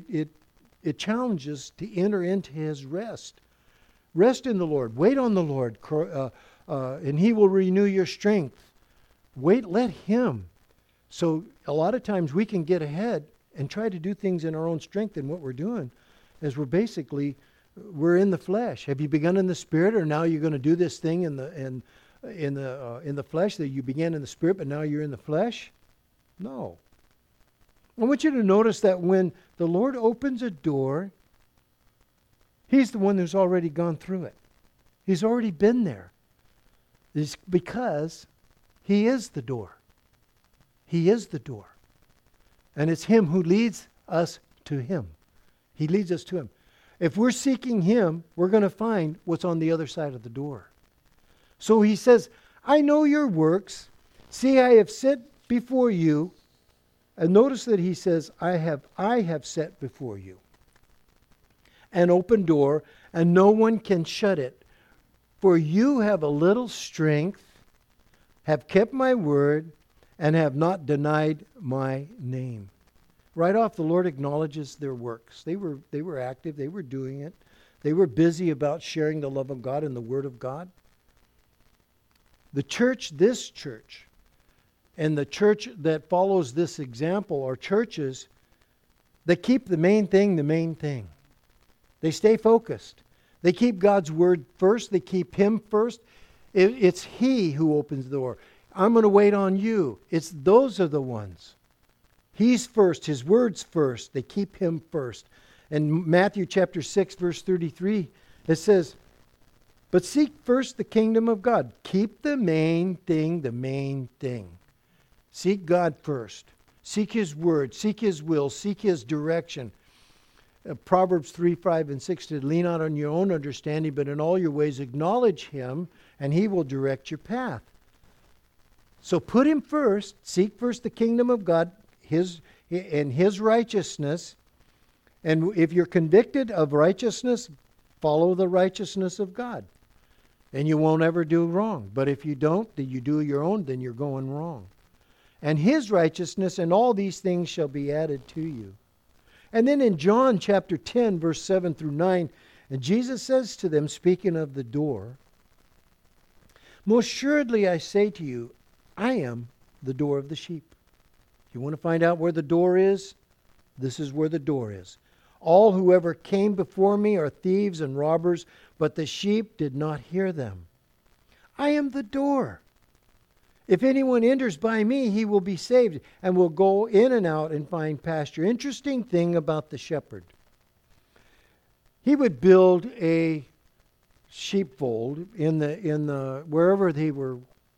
it challenges to enter into his rest. Rest in the Lord. Wait on the Lord, and he will renew your strength. Wait, let him. So a lot of times we can get ahead and try to do things in our own strength, and what we're doing is we're in the flesh. Have you begun in the Spirit, or now you're going to do this thing in the flesh that you began in the Spirit, but now you're in the flesh? No. I want you to notice that when the Lord opens a door, he's the one who's already gone through it. He's already been there. It's because he is the door. He is the door. And it's him who leads us to him. He leads us to him. If we're seeking him, we're going to find what's on the other side of the door. So he says, "I know your works. See, I have set before you." And notice that he says, I have set before you an open door, and no one can shut it. For you have a little strength, have kept my word, and have not denied my name. Right off, the Lord acknowledges their works. They were active. They were doing it. They were busy about sharing the love of God and the word of God. The church, this church, and the church that follows this example are churches that keep the main thing the main thing. They stay focused. They keep God's word first. They keep him first. It's he who opens the door. I'm going to wait on you. Those are the ones. He's first. His word's first. They keep him first. In Matthew chapter 6, verse 33, it says, "But seek first the kingdom of God." Keep the main thing the main thing. Seek God first. Seek his word. Seek his will. Seek his direction. Proverbs 3, 5, and 6 said, "Lean not on your own understanding, but in all your ways acknowledge him, and he will direct your path." So put him first. Seek first the kingdom of God, his righteousness. And if you're convicted of righteousness, follow the righteousness of God. And you won't ever do wrong. But if you don't, then you do your own, then you're going wrong. And his righteousness, and all these things shall be added to you. And then in John chapter 10, verse 7 through 9, and Jesus says to them, speaking of the door, "Most assuredly I say to you, I am the door of the sheep. You want to find out where the door is? This is where the door is. All whoever came before me are thieves and robbers, but the sheep did not hear them. I am the door. If anyone enters by me, he will be saved and will go in and out and find pasture." Interesting thing about the shepherd. He would build a sheepfold in the wherever they were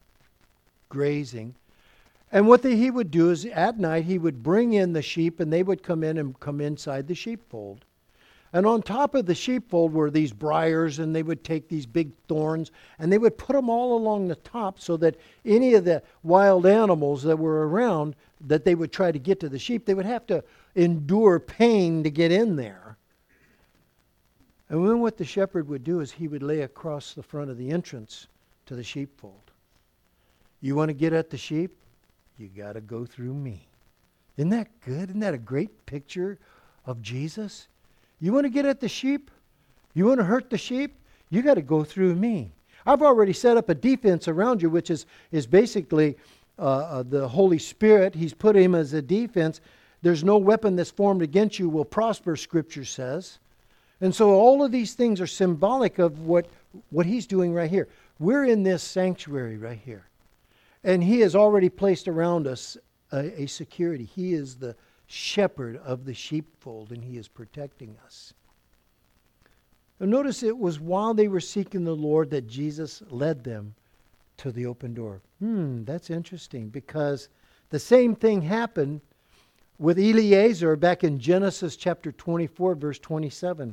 grazing. And what he would do is at night he would bring in the sheep, and they would come in and come inside the sheepfold. And on top of the sheepfold were these briars, and they would take these big thorns and they would put them all along the top so that any of the wild animals that were around that they would try to get to the sheep, they would have to endure pain to get in there. And then what the shepherd would do is he would lay across the front of the entrance to the sheepfold. You want to get at the sheep? You got to go through me. Isn't that good? Isn't that a great picture of Jesus? You want to get at the sheep? You want to hurt the sheep? You got to go through me. I've already set up a defense around you, which is basically the Holy Spirit. He's put him as a defense. There's no weapon that's formed against you will prosper, Scripture says. And so all of these things are symbolic of what he's doing right here. We're in this sanctuary right here. And he has already placed around us a security. He is the shepherd of the sheepfold, and he is protecting us. Now notice it was while they were seeking the Lord that Jesus led them to the open door. That's interesting, because the same thing happened with Eliezer back in Genesis chapter 24, verse 27.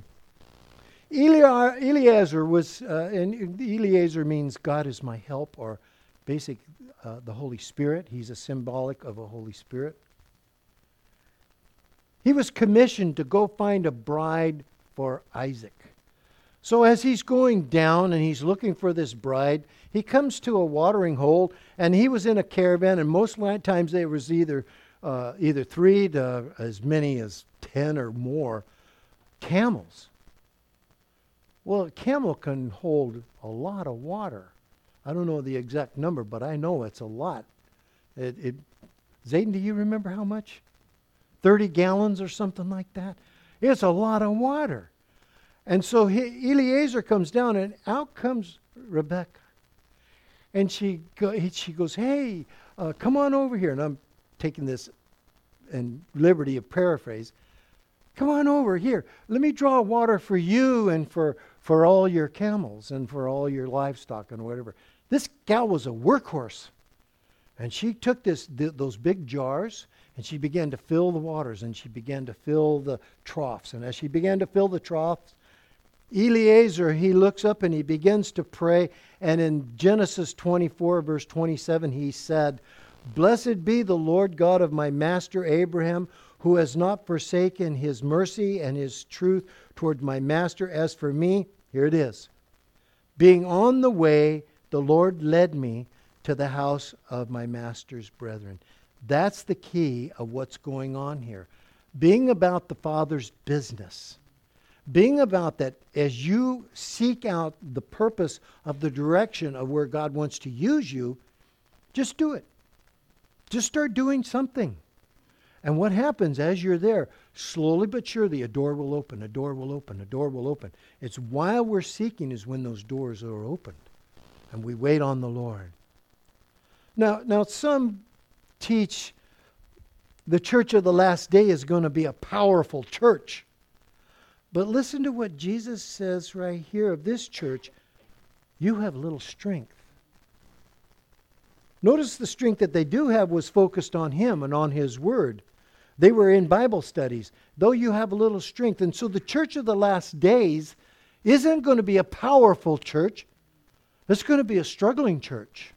Eliezer was, and Eliezer means God is my help, or basic, the Holy Spirit. He's a symbolic of a Holy Spirit. He was commissioned to go find a bride for Isaac. So as he's going down and he's looking for this bride, he comes to a watering hole, and he was in a caravan, and most times there was either 3 to as many as 10 or more camels. Well, a camel can hold a lot of water. I don't know the exact number, but I know it's a lot. Zayden, do you remember how much? 30 gallons or something like that? It's a lot of water. And so Eliezer comes down, and out comes Rebecca. And she goes, hey, come on over here. And I'm taking this in liberty of paraphrase. Come on over here. Let me draw water for you and for all your camels and for all your livestock and whatever. This gal was a workhorse. And she took those big jars, and she began to fill the waters, and she began to fill the troughs. And as she began to fill the troughs, Eliezer, he looks up and he begins to pray. And in Genesis 24, verse 27, he said, Blessed be the Lord God of my master Abraham, who has not forsaken his mercy and his truth toward my master. As for me, here it is. Being on the way, the Lord led me to the house of my master's brethren. That's the key of what's going on here. Being about the Father's business. Being about that as you seek out the purpose of the direction of where God wants to use you, just do it. Just start doing something. And what happens as you're there, slowly but surely, a door will open, a door will open, a door will open. It's while we're seeking is when those doors are opened. And we wait on the Lord. Now some teach the church of the last day is going to be a powerful church. But listen to what Jesus says right here of this church. You have little strength. Notice the strength that they do have was focused on Him and on His Word. They were in Bible studies, though you have a little strength. And so the church of the last days isn't going to be a powerful church. It's going to be a struggling church.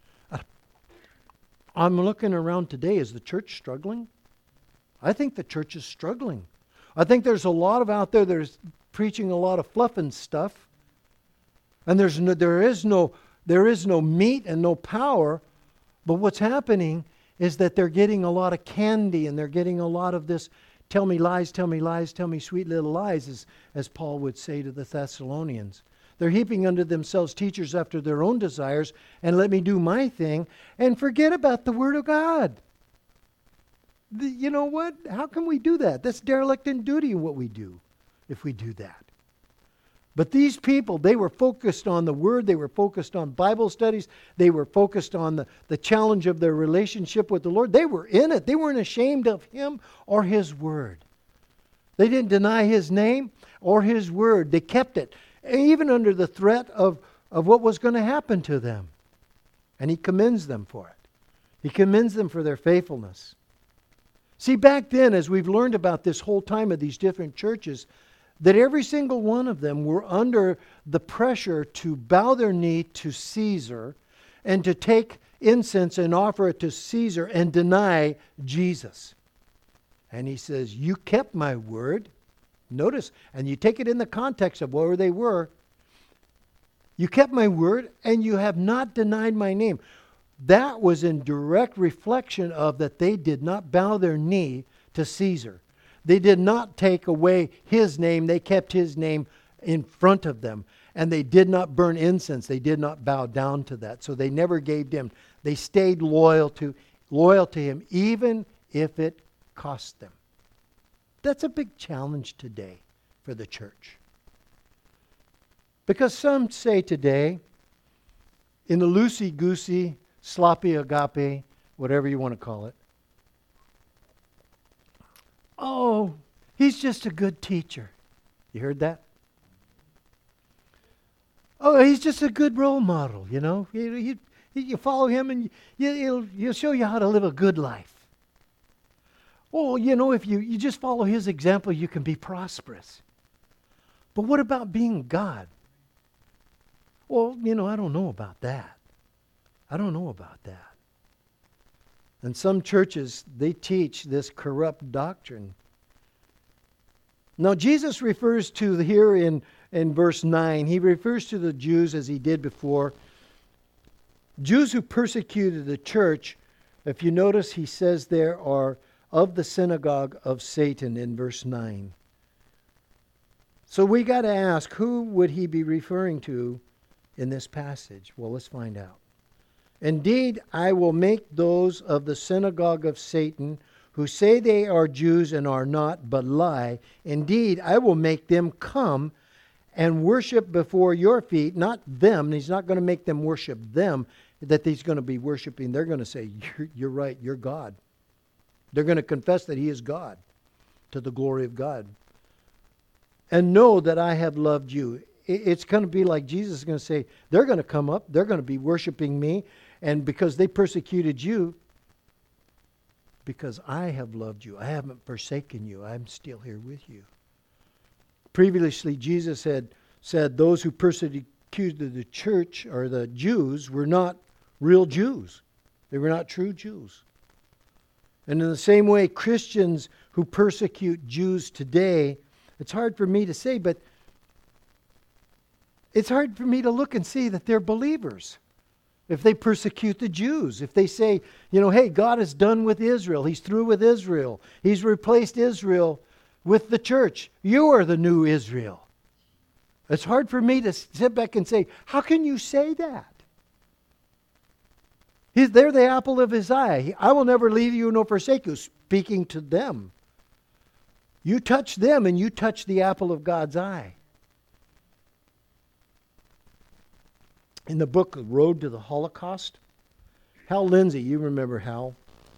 I'm looking around today. Is the church struggling? I think the church is struggling. I think there's a lot of out there that is preaching a lot of fluff and stuff. And there is no meat and no power. But what's happening is that they're getting a lot of candy, and they're getting a lot of this, tell me lies, tell me lies, tell me sweet little lies, as Paul would say to the Thessalonians. They're heaping unto themselves teachers after their own desires, and let me do my thing, and forget about the Word of God. You know what? How can we do that? That's derelict in duty in what we do, if we do that. But these people, they were focused on the Word. They were focused on Bible studies. They were focused on the challenge of their relationship with the Lord. They were in it. They weren't ashamed of Him or His Word. They didn't deny His name or His Word. They kept it, even under the threat of what was going to happen to them. And He commends them for it. He commends them for their faithfulness. See, back then, as we've learned about this whole time of these different churches, that every single one of them were under the pressure to bow their knee to Caesar and to take incense and offer it to Caesar and deny Jesus. And he says, you kept my word. Notice, and you take it in the context of where they were. You kept my word, and you have not denied my name. That was in direct reflection of that they did not bow their knee to Caesar. They did not take away his name. They kept his name in front of them. And they did not burn incense. They did not bow down to that. So they never gave him. They stayed loyal to him, even if it cost them. That's a big challenge today for the church. Because some say today, in the loosey-goosey, sloppy agape, whatever you want to call it, oh, he's just a good teacher. You heard that? Oh, he's just a good role model, you know. You follow him and he'll show you how to live a good life. Oh, you know, if you just follow his example, you can be prosperous. But what about being God? Well, you know, I don't know about that. I don't know about that. And some churches, they teach this corrupt doctrine. Now, Jesus refers to here in verse 9, he refers to the Jews as he did before. Jews who persecuted the church, if you notice, he says there are of the synagogue of Satan in verse 9. So we got to ask, who would he be referring to in this passage? Well, let's find out. Indeed, I will make those of the synagogue of Satan who say they are Jews and are not, but lie. Indeed, I will make them come and worship before your feet, not them. He's not going to make them worship them, that he's going to be worshiping. They're going to say, you're right, you're God. They're going to confess that he is God, to the glory of God. And know that I have loved you. It's going to be like Jesus is going to say, they're going to come up, they're going to be worshiping me, and because they persecuted you, because I have loved you, I haven't forsaken you, I'm still here with you. Previously, Jesus had said those who persecuted the church, or the Jews, were not real Jews. They were not true Jews. And in the same way, Christians who persecute Jews today, it's hard for me to say, but it's hard for me to look and see that they're believers. If they persecute the Jews, if they say, you know, hey, God is done with Israel. He's through with Israel. He's replaced Israel with the church. You are the new Israel. It's hard for me to sit back and say, how can you say that? They're the apple of his eye. I will never leave you nor forsake you, speaking to them. You touch them and you touch the apple of God's eye. In the book Road to the Holocaust, Hal Lindsey, you remember Hal?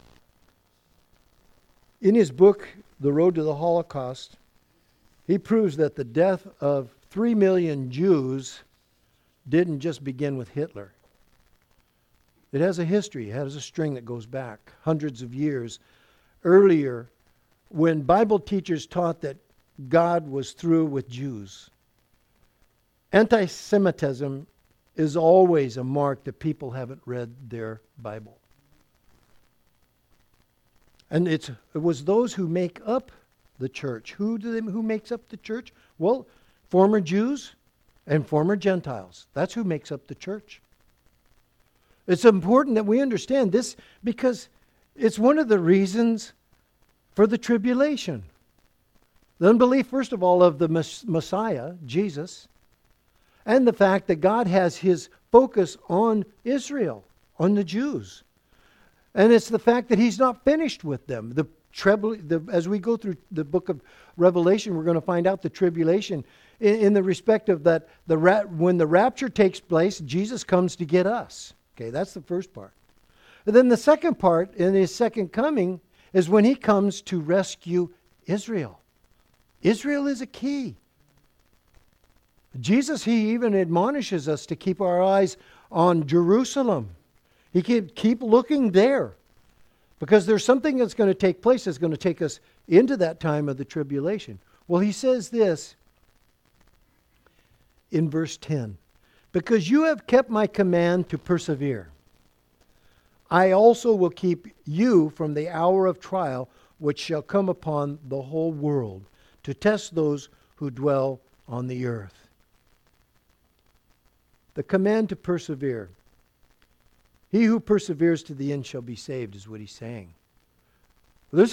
In his book, The Road to the Holocaust, he proves that the death of 3 million Jews didn't just begin with Hitler. It has a history. It has a string that goes back hundreds of years earlier, when Bible teachers taught that God was through with Jews. Anti-Semitism is always a mark that people haven't read their Bible. And it was those who make up the church. Who makes up the church? Well, former Jews and former Gentiles. That's who makes up the church. It's important that we understand this because it's one of the reasons for the tribulation. The unbelief, first of all, of the Messiah, Jesus, and the fact that God has his focus on Israel, on the Jews. And it's the fact that he's not finished with them. As we go through the book of Revelation, we're going to find out the tribulation in the respect of that when the rapture takes place, Jesus comes to get us. Okay, that's the first part. And then the second part, in his second coming, is when he comes to rescue Israel. Israel is a key. Jesus, he even admonishes us to keep our eyes on Jerusalem. He can keep looking there. Because there's something that's going to take place that's going to take us into that time of the tribulation. Well, he says this in verse 10. Because you have kept my command to persevere, I also will keep you from the hour of trial which shall come upon the whole world to test those who dwell on the earth. The command to persevere. He who perseveres to the end shall be saved, is what he's saying. This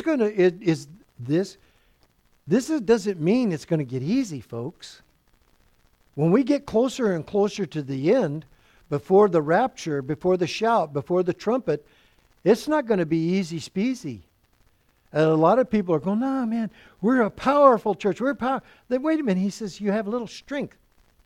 doesn't mean it's going to get easy, folks. When we get closer and closer to the end, before the rapture, before the shout, before the trumpet, it's not going to be easy speasy. And a lot of people are going, "No, man, we're a powerful church. We're powerful." Then wait a minute. He says you have a little strength.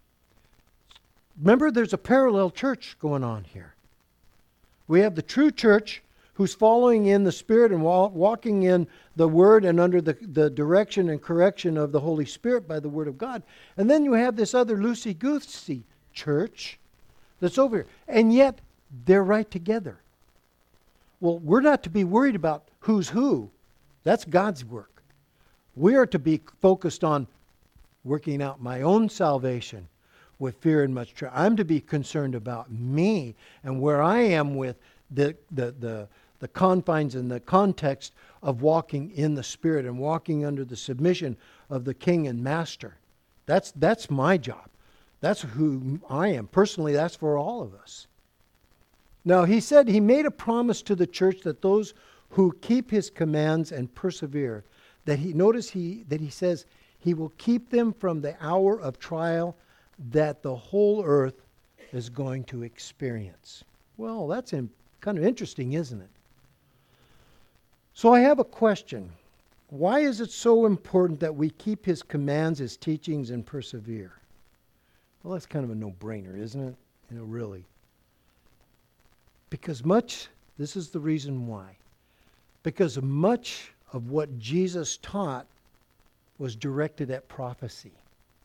Remember, there's a parallel church going on here. We have the true church who's following in the Spirit and walking in the Word and under the direction and correction of the Holy Spirit by the Word of God. And then you have this other loosey-goosey church that's over here. And yet, they're right together. Well, we're not to be worried about who's who. That's God's work. We are to be focused on working out my own salvation with fear and much trembling. I'm to be concerned about me and where I am with the confines and the context of walking in the Spirit and walking under the submission of the King and Master. That's my job. That's who I am. Personally, that's for all of us. Now, he said he made a promise to the church that those who keep his commands and persevere, that he says he will keep them from the hour of trial that the whole earth is going to experience. Well, that's kind of interesting, isn't it? So I have a question. Why is it so important that we keep his commands, his teachings, and persevere? Well, that's kind of a no-brainer, isn't it? Really. Because this is the reason why. Because much of what Jesus taught was directed at prophecy.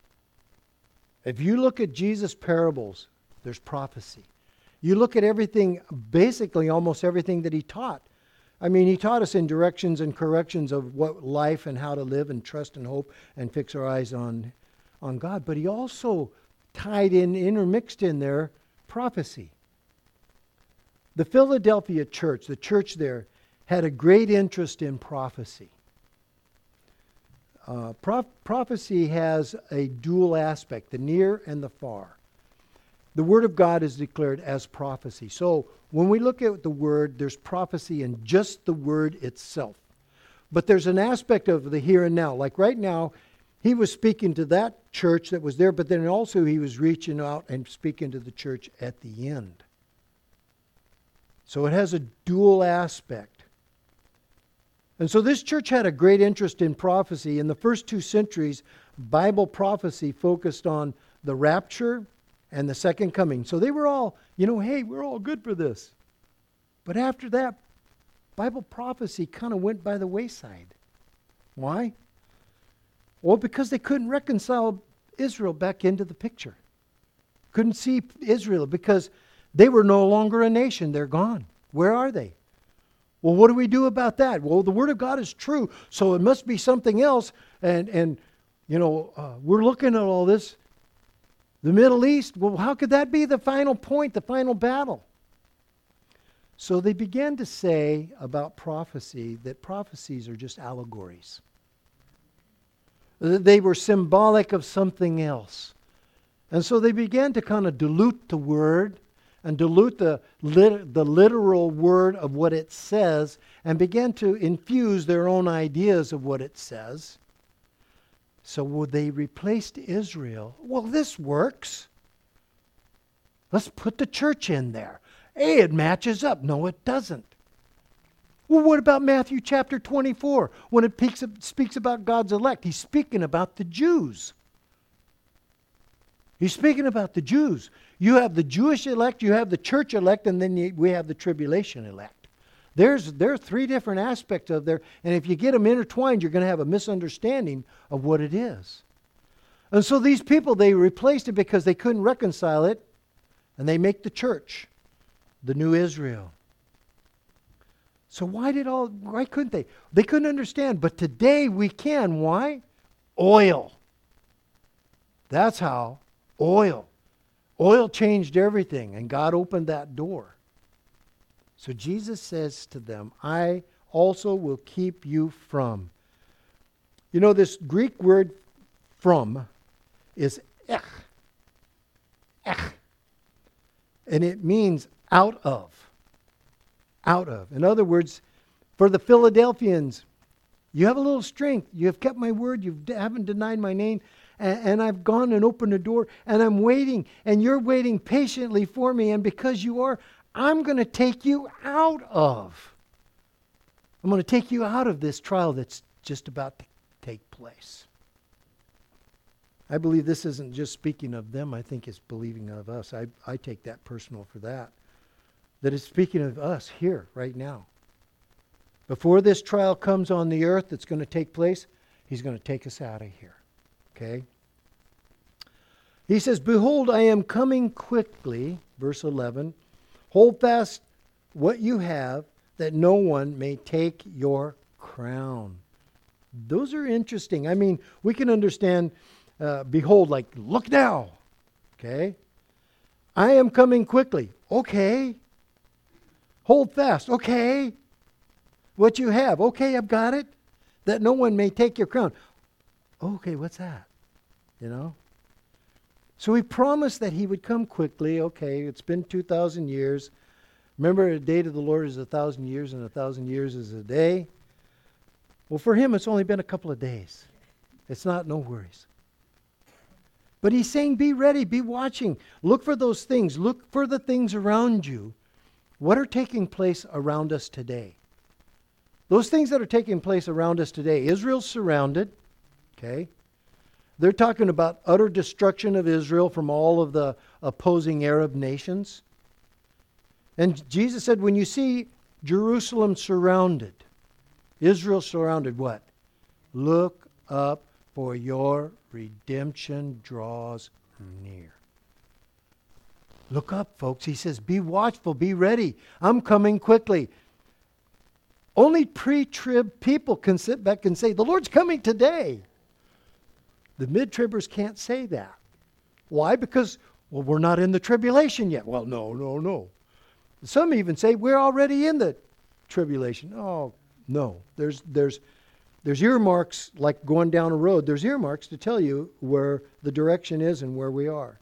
If you look at Jesus' parables, there's prophecy. You look at everything, basically almost everything that he taught. I mean, he taught us in directions and corrections of what life and how to live and trust and hope and fix our eyes on God. But he also intermixed in there, prophecy. The Philadelphia church, the church there, had a great interest in prophecy. Prophecy has a dual aspect, the near and the far. The Word of God is declared as prophecy. So when we look at the Word, there's prophecy in just the Word itself. But there's an aspect of the here and now. Like right now, he was speaking to that church that was there, but then also he was reaching out and speaking to the church at the end. So it has a dual aspect. And so this church had a great interest in prophecy. In the first 2 centuries, Bible prophecy focused on the rapture and the second coming. So they were all, hey, we're all good for this. But after that, Bible prophecy kind of went by the wayside. Why? Well, because they couldn't reconcile Israel back into the picture. Couldn't see Israel because they were no longer a nation. They're gone. Where are they? Well, what do we do about that? Well, the Word of God is true, so it must be something else. And we're looking at all this. The Middle East, well, how could that be the final point, the final battle? So they began to say about prophecy that prophecies are just allegories. They were symbolic of something else. And so they began to kind of dilute the Word and dilute the literal word of what it says and began to infuse their own ideas of what it says. So they replaced Israel. Well, this works. Let's put the church in there. Hey, it matches up. No, it doesn't. Well, what about Matthew chapter 24? When it speaks about God's elect, he's speaking about the Jews. He's speaking about the Jews. You have the Jewish elect, you have the church elect, and then we have the tribulation elect. There are 3 different aspects of there, and if you get them intertwined, you're going to have a misunderstanding of what it is. And so these people, they replaced it because they couldn't reconcile it, and they make the church the new Israel. So why couldn't they? They couldn't understand, but today we can. Why? Oil. That's how. Oil. Oil changed everything, and God opened that door. So Jesus says to them, I also will keep you from You know, this Greek word from is ech. Ech. And it means out of. Out of. In other words, for the Philadelphians, you have a little strength. You have kept my word. You haven't denied my name. And I've gone and opened the door. And I'm waiting. And you're waiting patiently for me. And because you are, I'm going to take you out of. I'm going to take you out of this trial that's just about to take place. I believe this isn't just speaking of them. I think it's believing of us. I take that personal for that. That it's speaking of us here, right now. Before this trial comes on the earth that's going to take place, he's going to take us out of here. Okay? He says, behold, I am coming quickly, verse 11. Hold fast what you have, that no one may take your crown. Those are interesting. I mean, we can understand, behold, like, look now. Okay? I am coming quickly. Okay. Hold fast. Okay. What you have. Okay, I've got it. That no one may take your crown. Okay, what's that? You know? So he promised that he would come quickly. Okay, it's been 2,000 years. Remember, a day to the Lord is 1,000 years, and 1,000 years is a day. Well, for him, it's only been a couple of days. It's not, no worries. But he's saying, be ready, be watching. Look for those things. Look for the things around you. What are taking place around us today? Those things that are taking place around us today. Israel's surrounded. Okay? They're talking about utter destruction of Israel from all of the opposing Arab nations. And Jesus said, when you see Jerusalem surrounded, Israel surrounded, what? Look up, for your redemption draws near. Look up, folks. He says, be watchful, be ready. I'm coming quickly. Only pre-trib people can sit back and say, the Lord's coming today. The mid-tribbers can't say that. Why? Because, well, we're not in the tribulation yet. Well, no. Some even say we're already in the tribulation. Oh, no. There's earmarks, like going down a road. There's earmarks to tell you where the direction is and where we are.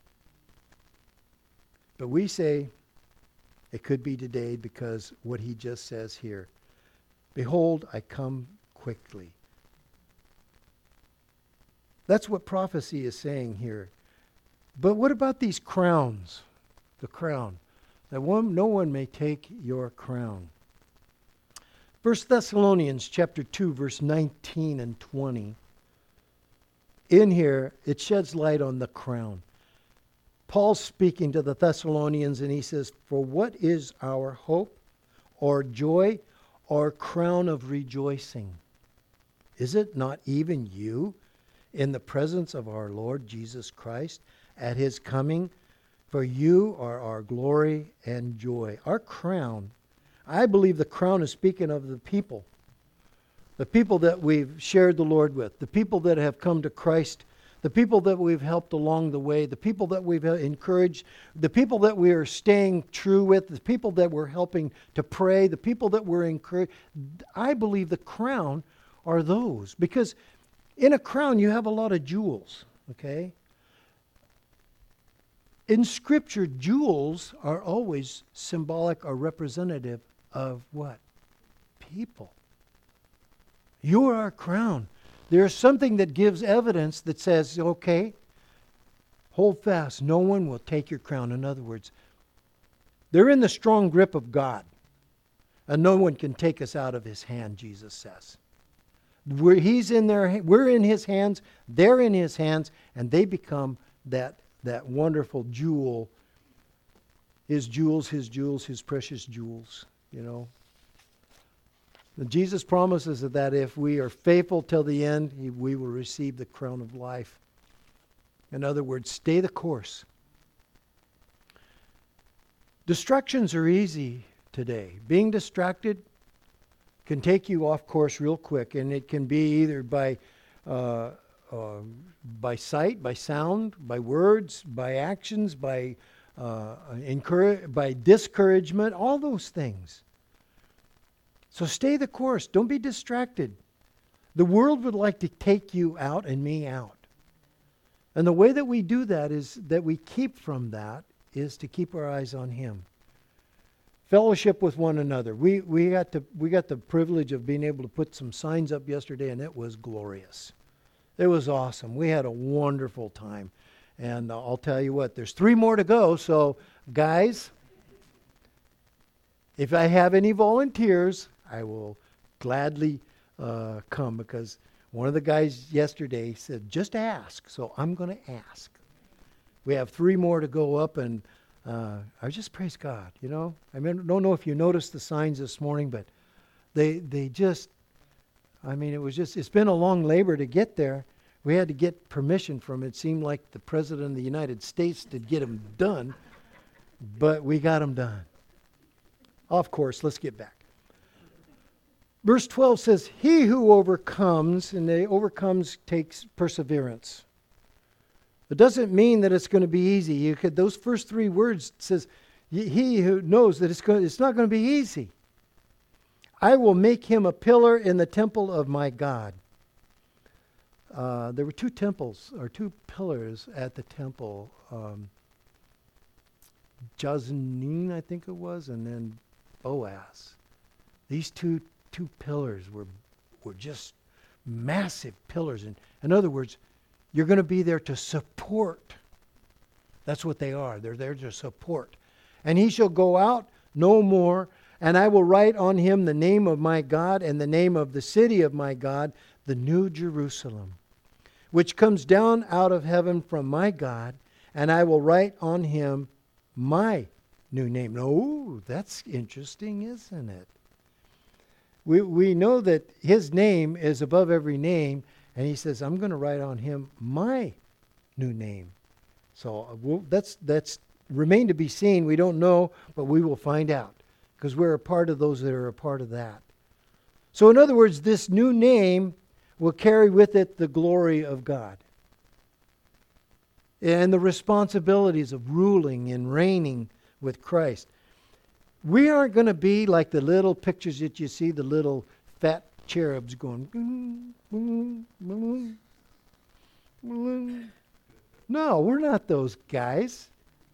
But we say it could be today because what he just says here. Behold, I come quickly. That's what prophecy is saying here. But what about these crowns? The crown. That no one may take your crown. 1 Thessalonians chapter 2, verse 19 and 20. In here, it sheds light on the crown. Paul's speaking to the Thessalonians, and he says, for what is our hope or joy or crown of rejoicing? Is it not even you in the presence of our Lord Jesus Christ at his coming? For you are our glory and joy. Our crown, I believe the crown is speaking of the people that we've shared the Lord with, the people that have come to Christ, the people that we've helped along the way, the people that we've encouraged, the people that we are staying true with, the people that we're helping to pray, the people that we're encouraged. I believe the crown are those. Because in a crown you have a lot of jewels, okay? In Scripture, jewels are always symbolic or representative of what? People. You are our crown. There's something that gives evidence that says, okay, hold fast. No one will take your crown. In other words, they're in the strong grip of God. And no one can take us out of his hand, Jesus says. We're in his hands, they're in his hands, and they become that wonderful jewel. His jewels, his precious jewels, you know. Jesus promises that if we are faithful till the end, we will receive the crown of life. In other words, stay the course. Distractions are easy today. Being distracted can take you off course real quick, and it can be either by sight, by sound, by words, by actions, by discouragement, all those things. So stay the course. Don't be distracted. The world would like to take you out and me out. And the way that we do that is that we keep from that is to keep our eyes on Him. Fellowship with one another. We got the privilege of being able to put some signs up yesterday, and it was glorious. It was awesome. We had a wonderful time. And I'll tell you what, there's 3 more to go. So, guys, if I have any volunteers, I will gladly come, because one of the guys yesterday said, just ask. So I'm going to ask. We have 3 more to go up, and I just praise God, you know. I mean, don't know if you noticed the signs this morning, but they just, I mean, it's been a long labor to get there. We had to get permission from, it seemed like the President of the United States to get them done, but we got them done. Of course, let's get back. Verse 12 says, he who overcomes, and the overcomes takes perseverance. It doesn't mean that it's going to be easy. Those first 3 words says, he who knows that it's not going to be easy. I will make him a pillar in the temple of my God. There were 2 temples, or 2 pillars at the temple. Jazanine, I think it was, and then Boaz. These two pillars were just massive pillars. And in other words, you're going to be there to support. That's what they are. They're there to support. And he shall go out no more, and I will write on him the name of my God and the name of the city of my God, the New Jerusalem, which comes down out of heaven from my God, and I will write on him my new name. Oh, that's interesting, isn't it? We know that his name is above every name, and he says, I'm going to write on him my new name. So that's remain to be seen. We don't know, but we will find out, because we're a part of those that are a part of that. So in other words, this new name will carry with it the glory of God and the responsibilities of ruling and reigning with Christ. We aren't going to be like the little pictures that you see, the little fat cherubs going. No, we're not those guys.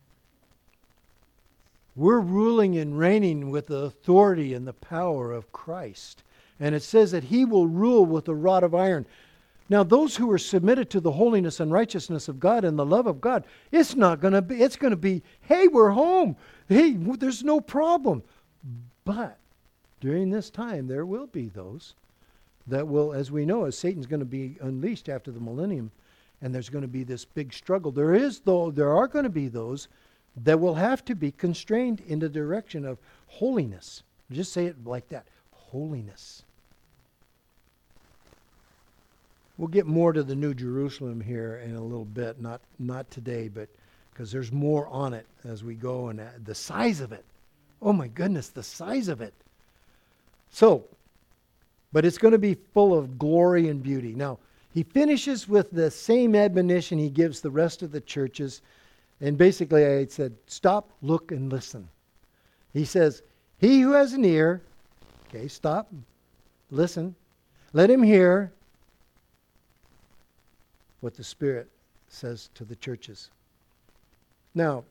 We're ruling and reigning with the authority and the power of Christ. And it says that he will rule with a rod of iron. Now, those who are submitted to the holiness and righteousness of God and the love of God, it's going to be, hey, we're home. Hey, there's no problem. But during this time, there will be those that will, as we know, as Satan's going to be unleashed after the millennium, and there's going to be this big struggle. There are going to be those that will have to be constrained in the direction of holiness. Just say it like that, holiness. We'll get more to the New Jerusalem here in a little bit, not today, but because there's more on it as we go, and the size of it. Oh my goodness, the size of it. So, but it's going to be full of glory and beauty. Now, he finishes with the same admonition he gives the rest of the churches. And basically I said, stop, look, and listen. He says, he who has an ear, okay, stop, listen, let him hear what the Spirit says to the churches. Now,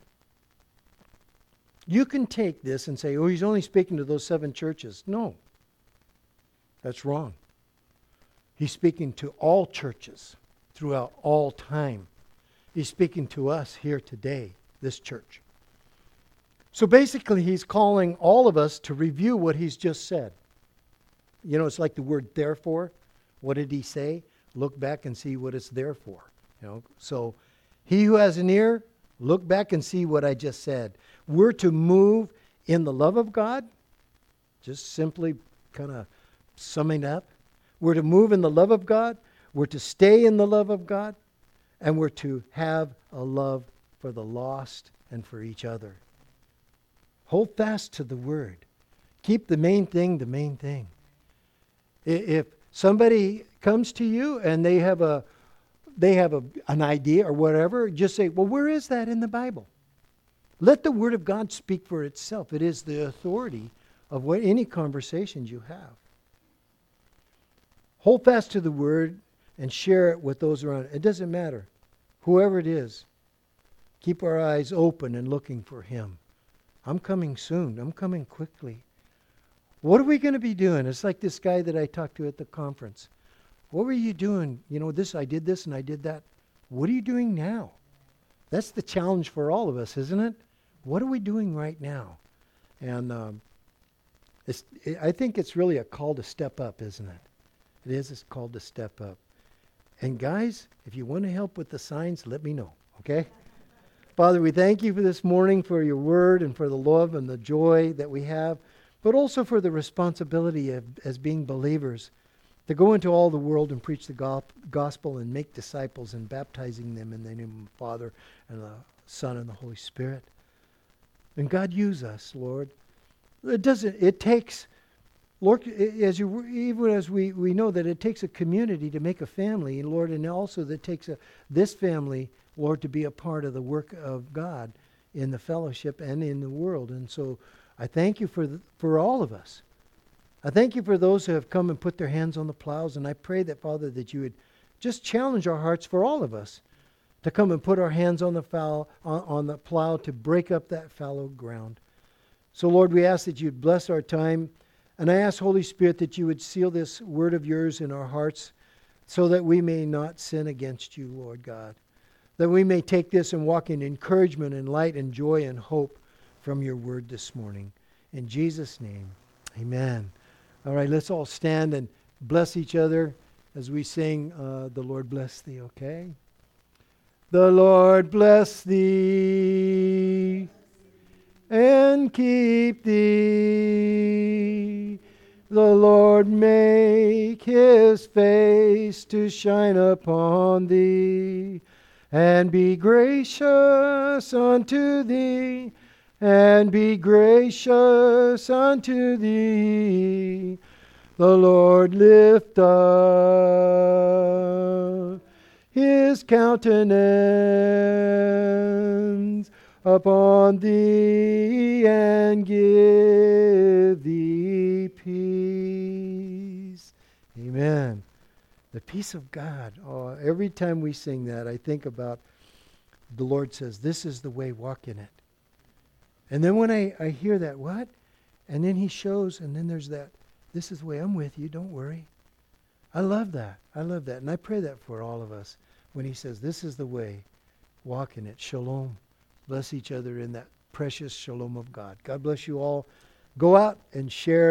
you can take this and say, oh, he's only speaking to those 7 churches. No, that's wrong. He's speaking to all churches throughout all time. He's speaking to us here today, this church. So basically, he's calling all of us to review what he's just said. You know, it's like the word therefore. What did he say? Look back and see what it's there for. You know, so he who has an ear, look back and see what I just said. We're to move in the love of God. Just simply kind of summing up. We're to move in the love of God. We're to stay in the love of God. And we're to have a love for the lost and for each other. Hold fast to the word. Keep the main thing the main thing. If somebody comes to you and they have an idea or whatever, just say, well, where is that in the Bible? Let the Word of God speak for itself. It is the authority of any conversations you have. Hold fast to the word and share it with those around. It doesn't matter. Whoever it is, keep our eyes open and looking for him. I'm coming soon. I'm coming quickly. What are we going to be doing? It's like this guy that I talked to at the conference. What were you doing? You know, I did this and I did that. What are you doing now? That's the challenge for all of us, isn't it? What are we doing right now? And I think it's really a call to step up, isn't it? It is. It's called to step up. And guys, if you want to help with the signs, let me know, okay? Father, we thank you for this morning, for your word and for the love and the joy that we have, but also for the responsibility of, as being believers, to go into all the world and preach the gospel and make disciples and baptizing them in the name of the Father and the Son and the Holy Spirit. And God, use us, Lord. It takes, Lord, even as we know that it takes a community to make a family, Lord, and also that takes this family, Lord, to be a part of the work of God in the fellowship and in the world. And so I thank you for all of us. I thank you for those who have come and put their hands on the plows, and I pray that, Father, that you would just challenge our hearts for all of us to come and put our hands on the plow to break up that fallow ground. So, Lord, we ask that you'd bless our time, and I ask, Holy Spirit, that you would seal this word of yours in our hearts so that we may not sin against you, Lord God, that we may take this and walk in encouragement and light and joy and hope from your word this morning. In Jesus' name, amen. All right, let's all stand and bless each other as we sing, The Lord Bless Thee, okay? The Lord bless thee and keep thee. The Lord make his face to shine upon thee and be gracious unto thee, and be gracious unto thee. The Lord lift up his countenance upon thee and give thee peace. Amen. The peace of God. Oh, every time we sing that, I think about the Lord says, this is the way, walk in it. And then when I hear that, what? And then he shows, and then there's that, this is the way, I'm with you, don't worry. I love that. I love that. And I pray that for all of us when he says, this is the way, walk in it. Shalom. Bless each other in that precious shalom of God. God bless you all. Go out and share